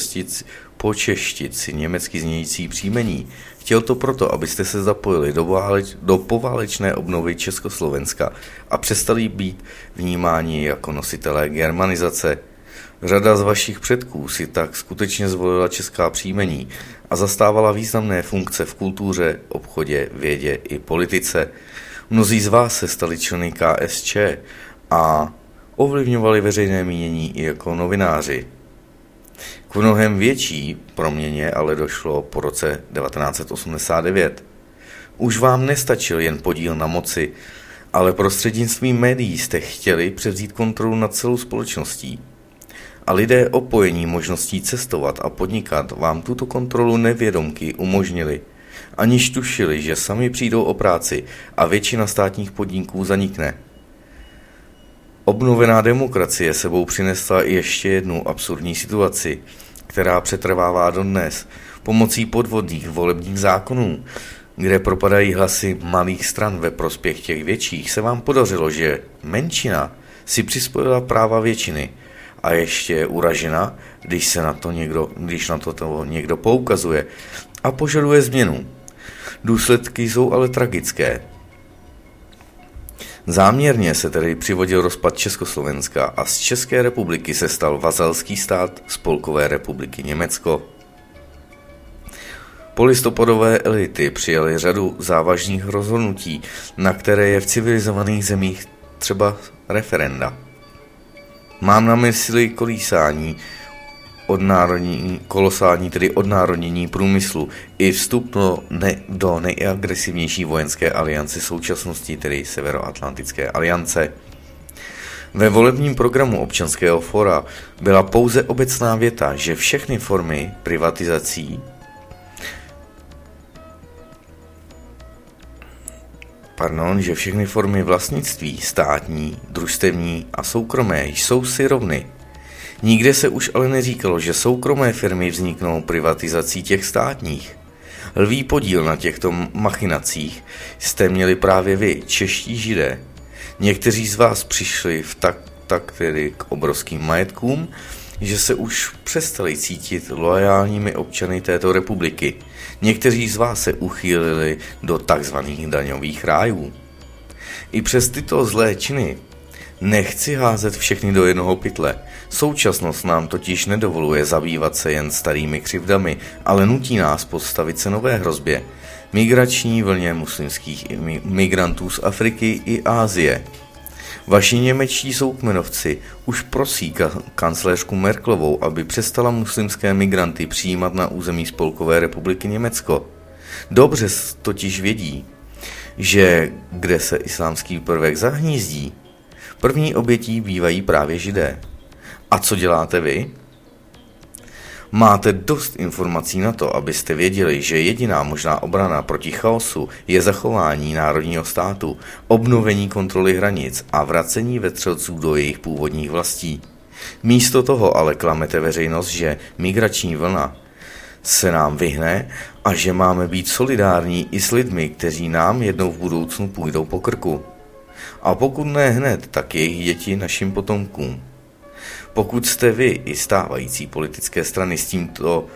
počeštit si německy znějící příjmení, chtěl to proto, abyste se zapojili do poválečné obnovy Československa a přestali být vnímáni jako nositelé germanizace. Řada z vašich předků si tak skutečně zvolila česká příjmení a zastávala významné funkce v kultuře, obchodě, vědě i politice. Mnozí z vás se stali členy KSČ a ovlivňovali veřejné mínění i jako novináři. K mnohem větší proměně ale došlo po roce 1989. Už vám nestačil jen podíl na moci, ale prostřednictvím médií jste chtěli převzít kontrolu nad celou společností. A lidé opojení možností cestovat a podnikat vám tuto kontrolu nevědomky umožnili, aniž tušili, že sami přijdou o práci a většina státních podniků zanikne. Obnovená demokracie sebou přinesla i ještě jednu absurdní situaci, která přetrvává dodnes, pomocí podvodných volebních zákonů, kde propadají hlasy malých stran ve prospěch těch větších, se vám podařilo, že menšina si přispojila práva většiny a ještě je uražena, když na to někdo poukazuje a požaduje změnu. Důsledky jsou ale tragické. Záměrně se tedy přivodil rozpad Československa a z České republiky se stal vazalský stát Spolkové republiky Německo. Polistopadové elity přijaly řadu závažných rozhodnutí, na které je v civilizovaných zemích třeba referenda. Mám na mysli kolosální odnárodnění průmyslu i vstup do nejagresivnější vojenské aliance současnosti, tedy Severoatlantické aliance. Ve volebním programu Občanského fóra byla pouze obecná věta, že všechny formy privatizací že všechny formy vlastnictví, státní, družstevní a soukromé, jsou si rovny. Nikde se už ale neříkalo, že soukromé firmy vzniknou privatizací těch státních. Lví podíl na těchto machinacích jste měli právě vy, čeští židé. Někteří z vás přišli tedy k obrovským majetkům, že se už přestali cítit loajálními občany této republiky. Někteří z vás se uchýlili do takzvaných daňových rájů. I přes tyto zlé činy nechci házet všechny do jednoho pytle. Současnost nám totiž nedovoluje zabývat se jen starými křivdami, ale nutí nás postavit se nové hrozbě. Migrační vlně muslimských migrantů z Afriky i Asie. Vaši němečtí soukmenovci už prosí kancléřku Merkelovou, aby přestala muslimské migranty přijímat na území Spolkové republiky Německo. Dobře totiž vědí, že kde se islámský prvek zahnízdí, první obětí bývají právě židé. A co děláte vy? Máte dost informací na to, abyste věděli, že jediná možná obrana proti chaosu je zachování národního státu, obnovení kontroly hranic a vracení vetřelců do jejich původních vlastí. Místo toho ale klamete veřejnost, že migrační vlna se nám vyhne a že máme být solidární i s lidmi, kteří nám jednou v budoucnu půjdou po krku. A pokud ne hned, tak jejich děti našim potomkům. Pokud jste vy i stávající politické strany s tímto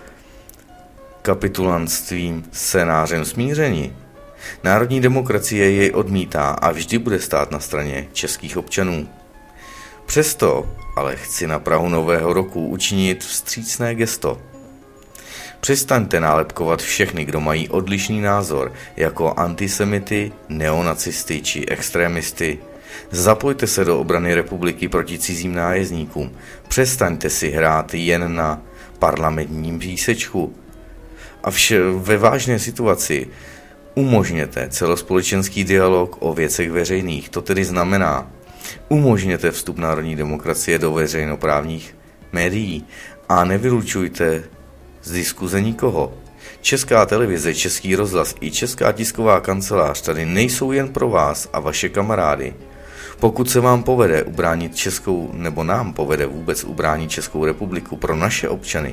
kapitulantstvím scénářem smířeni, národní demokracie jej odmítá a vždy bude stát na straně českých občanů. Přesto ale chci na prahu nového roku učinit vstřícné gesto. Přestaňte nálepkovat všechny, kdo mají odlišný názor, jako antisemity, neonacisty či extrémisty. Zapojte se do obrany republiky proti cizím nájezdníkům. Přestaňte si hrát jen na parlamentním písečku. A ve vážné situaci umožněte celospolečenský dialog o věcech veřejných. To tedy znamená, umožněte vstup národní demokracie do veřejnoprávních médií a nevylučujte z diskuze nikoho. Česká televize, Český rozhlas i Česká tisková kancelář tady nejsou jen pro vás a vaše kamarády. Pokud se vám povede ubránit Českou, nebo nám povede vůbec ubránit Českou republiku pro naše občany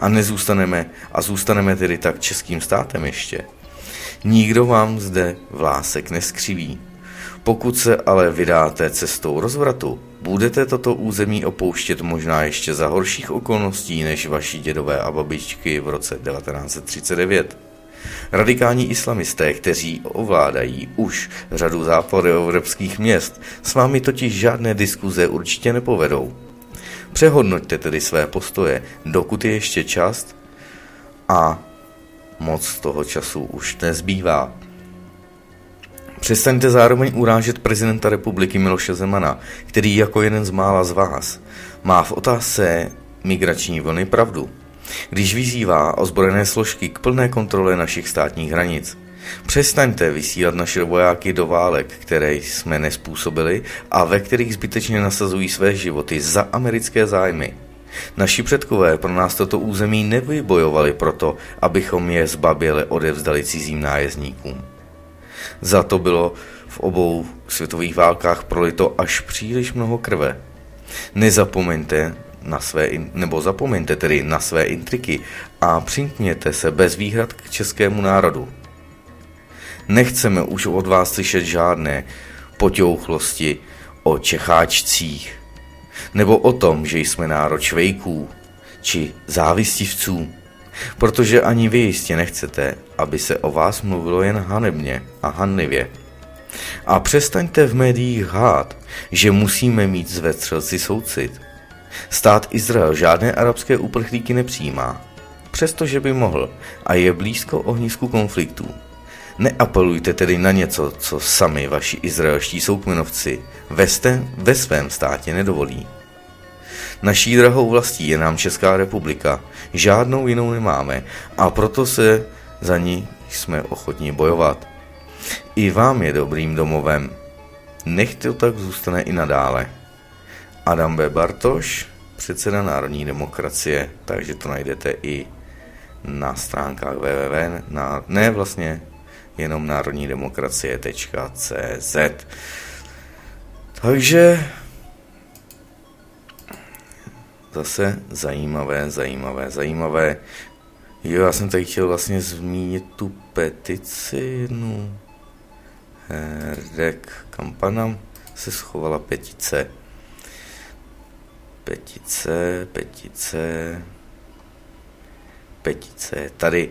a zůstaneme tedy tak českým státem ještě, nikdo vám zde vlásek neskřiví. Pokud se ale vydáte cestou rozvratu, budete toto území opouštět možná ještě za horších okolností než vaši dědové a babičky v roce 1939. Radikální islamisté, kteří ovládají už řadu západoevropských měst, s vámi totiž žádné diskuze určitě nepovedou. Přehodnoťte tedy své postoje, dokud je ještě čas a moc toho času už nezbývá. Přestaňte zároveň urážet prezidenta republiky Miloše Zemana, který jako jeden z mála z vás má v otázce migrační vlny pravdu, když vyzývá ozbrojené složky k plné kontrole našich státních hranic. Přestaňte vysílat naše vojáky do válek, které jsme nezpůsobili a ve kterých zbytečně nasazují své životy za americké zájmy. Naši předkové pro nás toto území nevybojovali proto, abychom je zbaběle odevzdali cizím nájezdníkům. Za to bylo v obou světových válkách prolito až příliš mnoho krve. Zapomeňte tedy na své intriky a přimkněte se bez výhrad k českému národu. Nechceme už od vás slyšet žádné poťouchlosti o Čecháčcích, nebo o tom, že jsme národ švejků či závistivců, protože ani vy jistě nechcete, aby se o vás mluvilo jen hanebně a hanlivě. A přestaňte v médiích lhát, že musíme mít s vetřelci soucit. Stát Izrael žádné arabské uprchlíky nepřijímá, přestože by mohl a je blízko ohnisku konfliktů. Neapelujte tedy na něco, co sami vaši izraelští soukmenovci ve svém státě nedovolí. Naší drahou vlastí je nám Česká republika, žádnou jinou nemáme a proto se za ní jsme ochotni bojovat. I vám je dobrým domovem. Nech to tak zůstane i nadále. Adam B. Bartoš, předseda Národní demokracie, takže to najdete i na stránkách jenom národnidemokracie.cz. Takže zase zajímavé. Jo, já jsem tady chtěl vlastně zmínit tu petici jednu. Herdek Kampana se schovala petice. Tady.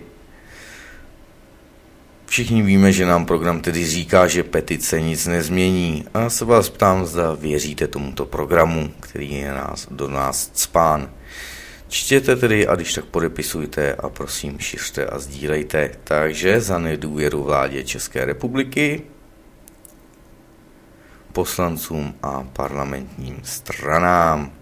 Všichni víme, že nám program tedy říká, že petice nic nezmění. A já se vás ptám, zda věříte tomuto programu, který je do nás cpán. Čtěte tedy a když tak podepisujte a prosím šiřte a sdílejte. Takže za nedůvěru vládě České republiky, poslancům a parlamentním stranám.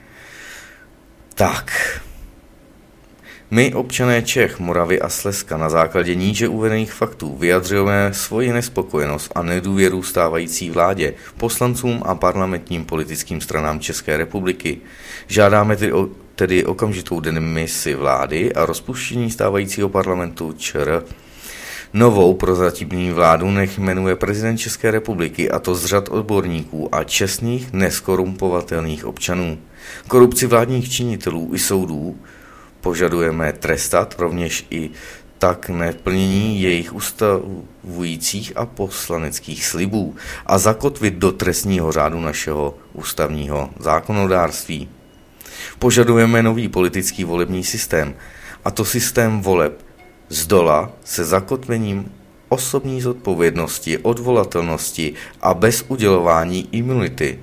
Tak. My, občané Čech, Moravy a Slezska, na základě níže uvedených faktů vyjadřujeme svoji nespokojenost a nedůvěru stávající vládě, poslancům a parlamentním politickým stranám České republiky. Žádáme tedy okamžitou demisi vlády a rozpuštění stávajícího parlamentu ČR. Novou prozatímní vládu nech jmenuje prezident České republiky, a to z řad odborníků a čestných, neskorumpovatelných občanů. Korupci vládních činitelů i soudů požadujeme trestat, rovněž i tak neplnění jejich ustavujících a poslaneckých slibů a zakotvit do trestního řádu našeho ústavního zákonodárství. Požadujeme nový politický volební systém, a to systém voleb zdola se zakotvením osobní zodpovědnosti, odvolatelnosti a bez udělování imunity.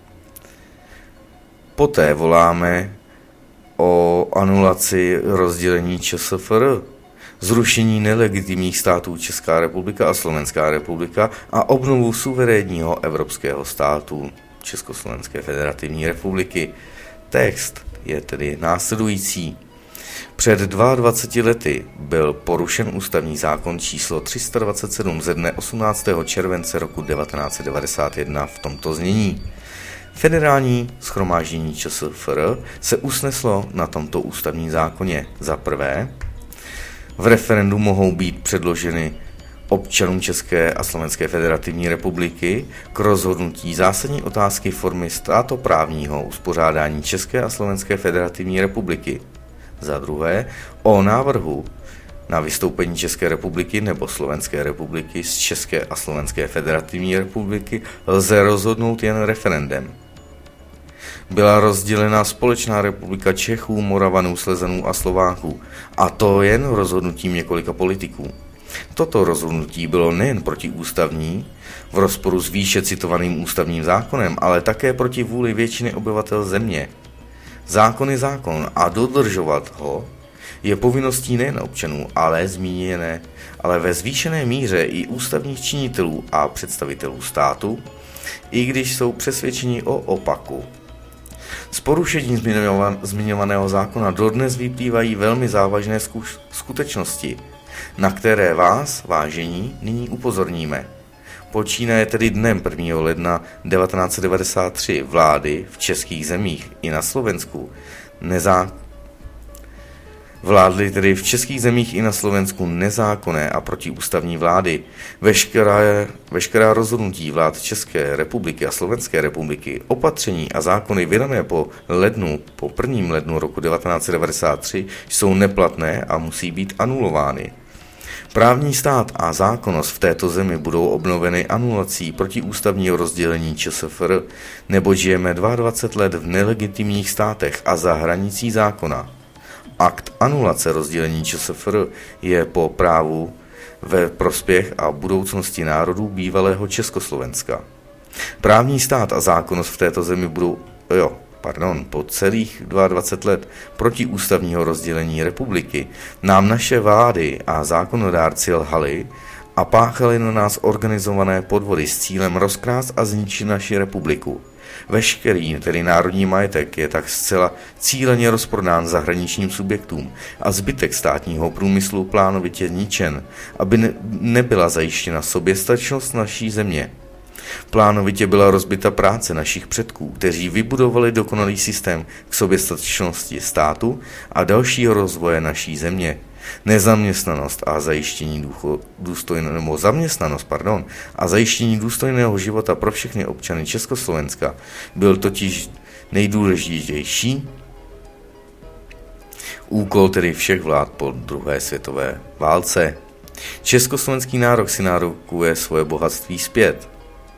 Poté voláme o anulaci rozdělení ČSFR, zrušení nelegitimních států Česká republika a Slovenská republika a obnovu suverénního evropského státu Československé federativní republiky. Text je tedy následující. Před 22 lety byl porušen ústavní zákon číslo 327 ze dne 18. července roku 1991 v tomto znění. Federální shromáždění ČSFR se usneslo na tomto ústavním zákoně. Za prvé, v referendu mohou být předloženy občanům České a Slovenské federativní republiky k rozhodnutí zásadní otázky formy státoprávního uspořádání České a Slovenské federativní republiky. Za druhé, o návrhu na vystoupení České republiky nebo Slovenské republiky z České a Slovenské federativní republiky lze rozhodnout jen referendem. Byla rozdělena společná republika Čechů, Moravanů, Slezanů a Slováků, a to jen rozhodnutím několika politiků. Toto rozhodnutí bylo nejen protiústavní, v rozporu s výše citovaným ústavním zákonem, ale také proti vůli většiny obyvatel země. Zákon je zákon a dodržovat ho je povinností nejen občanů, ale ve zvýšené míře i ústavních činitelů a představitelů státu, i když jsou přesvědčeni o opaku. Z porušení zmiňovaného zákona dodnes vyplývají velmi závažné skutečnosti, na které vás, vážení, nyní upozorníme. Počínaje tedy dnem 1. ledna 1993 vlády v českých zemích i na Slovensku vládly tedy v českých zemích i na Slovensku nezákonné a protiústavní vlády. Veškerá rozhodnutí vlád České republiky a Slovenské republiky, opatření a zákony vydané po 1. lednu roku 1993 jsou neplatné a musí být anulovány. Právní stát a zákonnost v této zemi budou obnoveny anulací protiústavního rozdělení ČSFR, neboť žijeme 22 let v nelegitimních státech a za hranicí zákona. Akt anulace rozdělení ČSFR je po právu ve prospěch a budoucnosti národů bývalého Československa. Právní stát a zákonnost v této zemi budou, po celých 22 let protiústavního rozdělení republiky nám naše vlády a zákonodárci lhali a páchali na nás organizované podvody s cílem rozkrást a zničit naši republiku. Veškerý, tedy národní majetek, je tak zcela cíleně rozprodán zahraničním subjektům a zbytek státního průmyslu plánovitě zničen, aby nebyla zajištěna soběstačnost naší země. Plánovitě byla rozbita práce našich předků, kteří vybudovali dokonalý systém k soběstačnosti státu a dalšího rozvoje naší země. Nezaměstnanost a zajištění zajištění důstojného života pro všechny občany Československa byl totiž nejdůležitější úkol tedy všech vlád po druhé světové válce. Československý národ si nárokuje svoje bohatství zpět.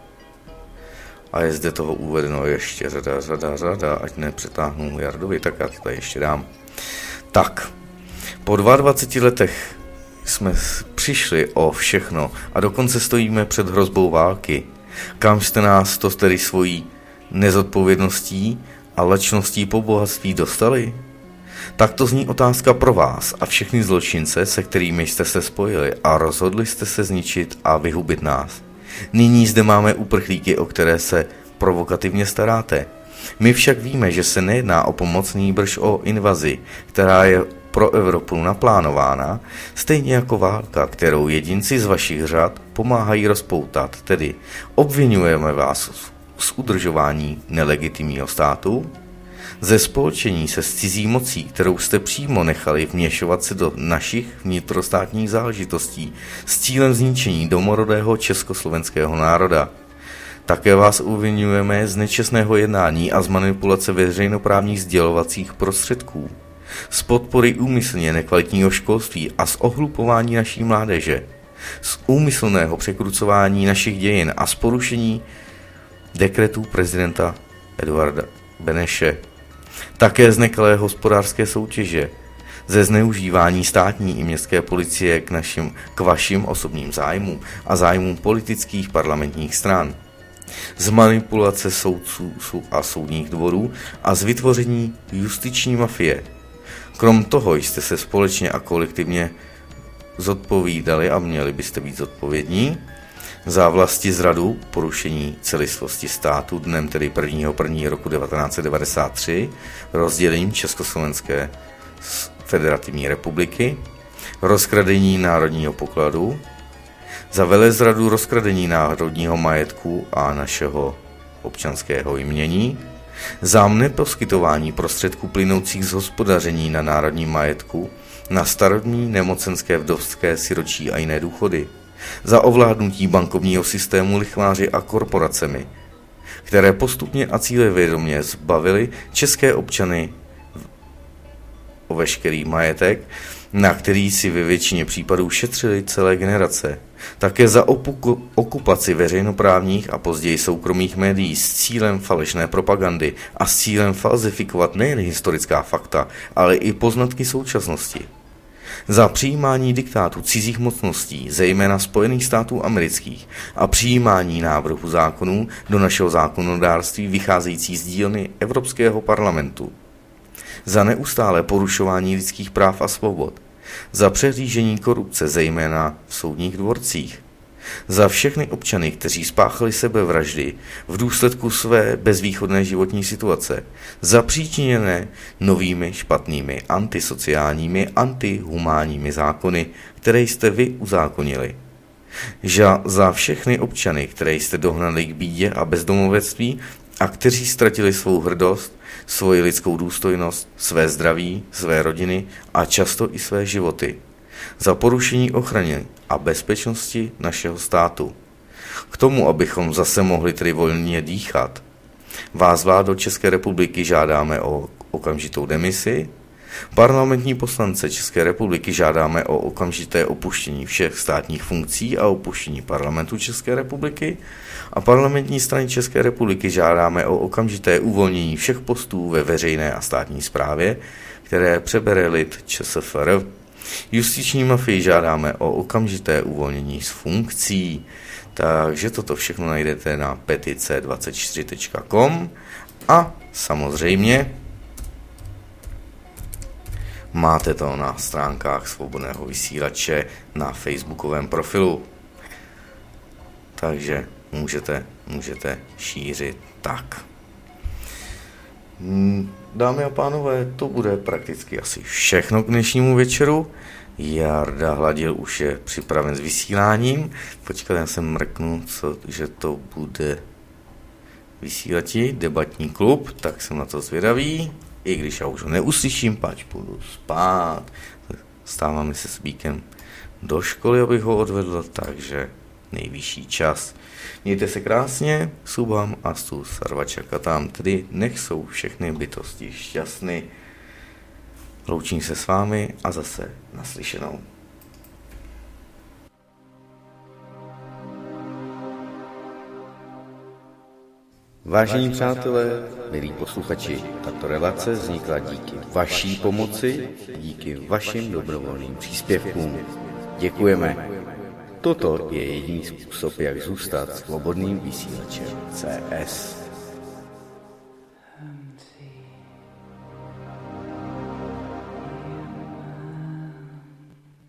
A je zde toho uvedeno ještě řada, ať nepřetáhnu Jardovi, tak já to tady ještě dám. Tak, po 22 letech jsme přišli o všechno a dokonce stojíme před hrozbou války. Kam jste nás to tedy svojí nezodpovědností a lačností po bohatství dostali? Tak to zní otázka pro vás a všechny zločince, se kterými jste se spojili a rozhodli jste se zničit a vyhubit nás. Nyní zde máme uprchlíky, o které se provokativně staráte. My však víme, že se nejedná o pomoc, nýbrž o invazi, která je pro Evropu naplánována, stejně jako válka, kterou jedinci z vašich řad pomáhají rozpoutat, tedy obvinujeme vás z udržování nelegitimního státu. Ze spolčení se s cizí mocí, kterou jste přímo nechali vměšovat se do našich vnitrostátních záležitostí s cílem zničení domorodého československého národa. Také vás uviňujeme z nečestného jednání a z manipulace veřejnoprávních sdělovacích prostředků, z podpory úmyslně nekvalitního školství a z ohlupování naší mládeže, z úmyslného překrucování našich dějin a z porušení dekretů prezidenta Eduarda Beneše, také z nekalé hospodářské soutěže, ze zneužívání státní i městské policie k vašim osobním zájmům a zájmům politických parlamentních stran, z manipulace soudců a soudních dvorů a z vytvoření justiční mafie. Krom toho jste se společně a kolektivně zodpovídali a měli byste být zodpovědní za vlastizradu, porušení celistvosti státu dnem tedy 1. roku 1993, rozdělením Československé federativní republiky, rozkradení národního pokladu, za velezradu rozkradení národního majetku a našeho občanského jmění, za neposkytování prostředků plynoucích z hospodaření na národním majetku, na starobní, nemocenské, vdovské, siročí a jiné důchody, za ovládnutí bankovního systému lichváři a korporacemi, které postupně a cílevědomě zbavili české občany o veškerý majetek, na který si ve většině případů šetřili celé generace. Také za okupaci veřejnoprávních a později soukromých médií s cílem falešné propagandy a s cílem falzifikovat nejen historická fakta, ale i poznatky současnosti. Za přijímání diktátu cizích mocností, zejména Spojených států amerických, a přijímání návrhu zákonů do našeho zákonodárství vycházející z dílny Evropského parlamentu. Za neustálé porušování lidských práv a svobod, za přehlížení korupce, zejména v soudních dvorcích, za všechny občany, kteří spáchali sebevraždy v důsledku své bezvýchodné životní situace, zapříčiněné novými špatnými antisociálními, antihumánními zákony, které jste vy uzákonili. Za všechny občany, které jste dohnali k bídě a bezdomovectví a kteří ztratili svou hrdost, svoji lidskou důstojnost, své zdraví, své rodiny a často i své životy. Za porušení ochrany a bezpečnosti našeho státu. K tomu, abychom zase mohli tedy volně dýchat, vás, vládo České republiky, žádáme o okamžitou demisi, parlamentní poslance České republiky žádáme o okamžité opuštění všech státních funkcí a opuštění parlamentu České republiky a parlamentní strany České republiky žádáme o okamžité uvolnění všech postů ve veřejné a státní správě, které přebere lid ČSFR. Justiční mafii žádáme o okamžité uvolnění z funkcí, takže toto všechno najdete na petice24.com a samozřejmě máte to na stránkách Svobodného vysílače na facebookovém profilu. Takže můžete šířit tak. Dámy a pánové, to bude prakticky asi všechno k dnešnímu večeru. Jarda Hladil už je připraven s vysíláním. Počkat, já jsem mrknu, že to bude vysílati, debatní klub, tak jsem na to zvědavý. I když já už ho neuslyším, pač půjdu spát. Stáváme se s Bíkem do školy, abych ho odvedl, takže nejvyšší čas. Mějte se krásně, subham astu sarvačakatam, tedy nech jsou všechny bytosti šťastny. Loučím se s vámi a zase naslyšenou. Vážení přátelé, milí posluchači, tato relace vznikla díky vaší pomoci, díky vašim dobrovolným příspěvkům. Děkujeme. Toto je jediný způsob, jak zůstat svobodným vysílačem CS.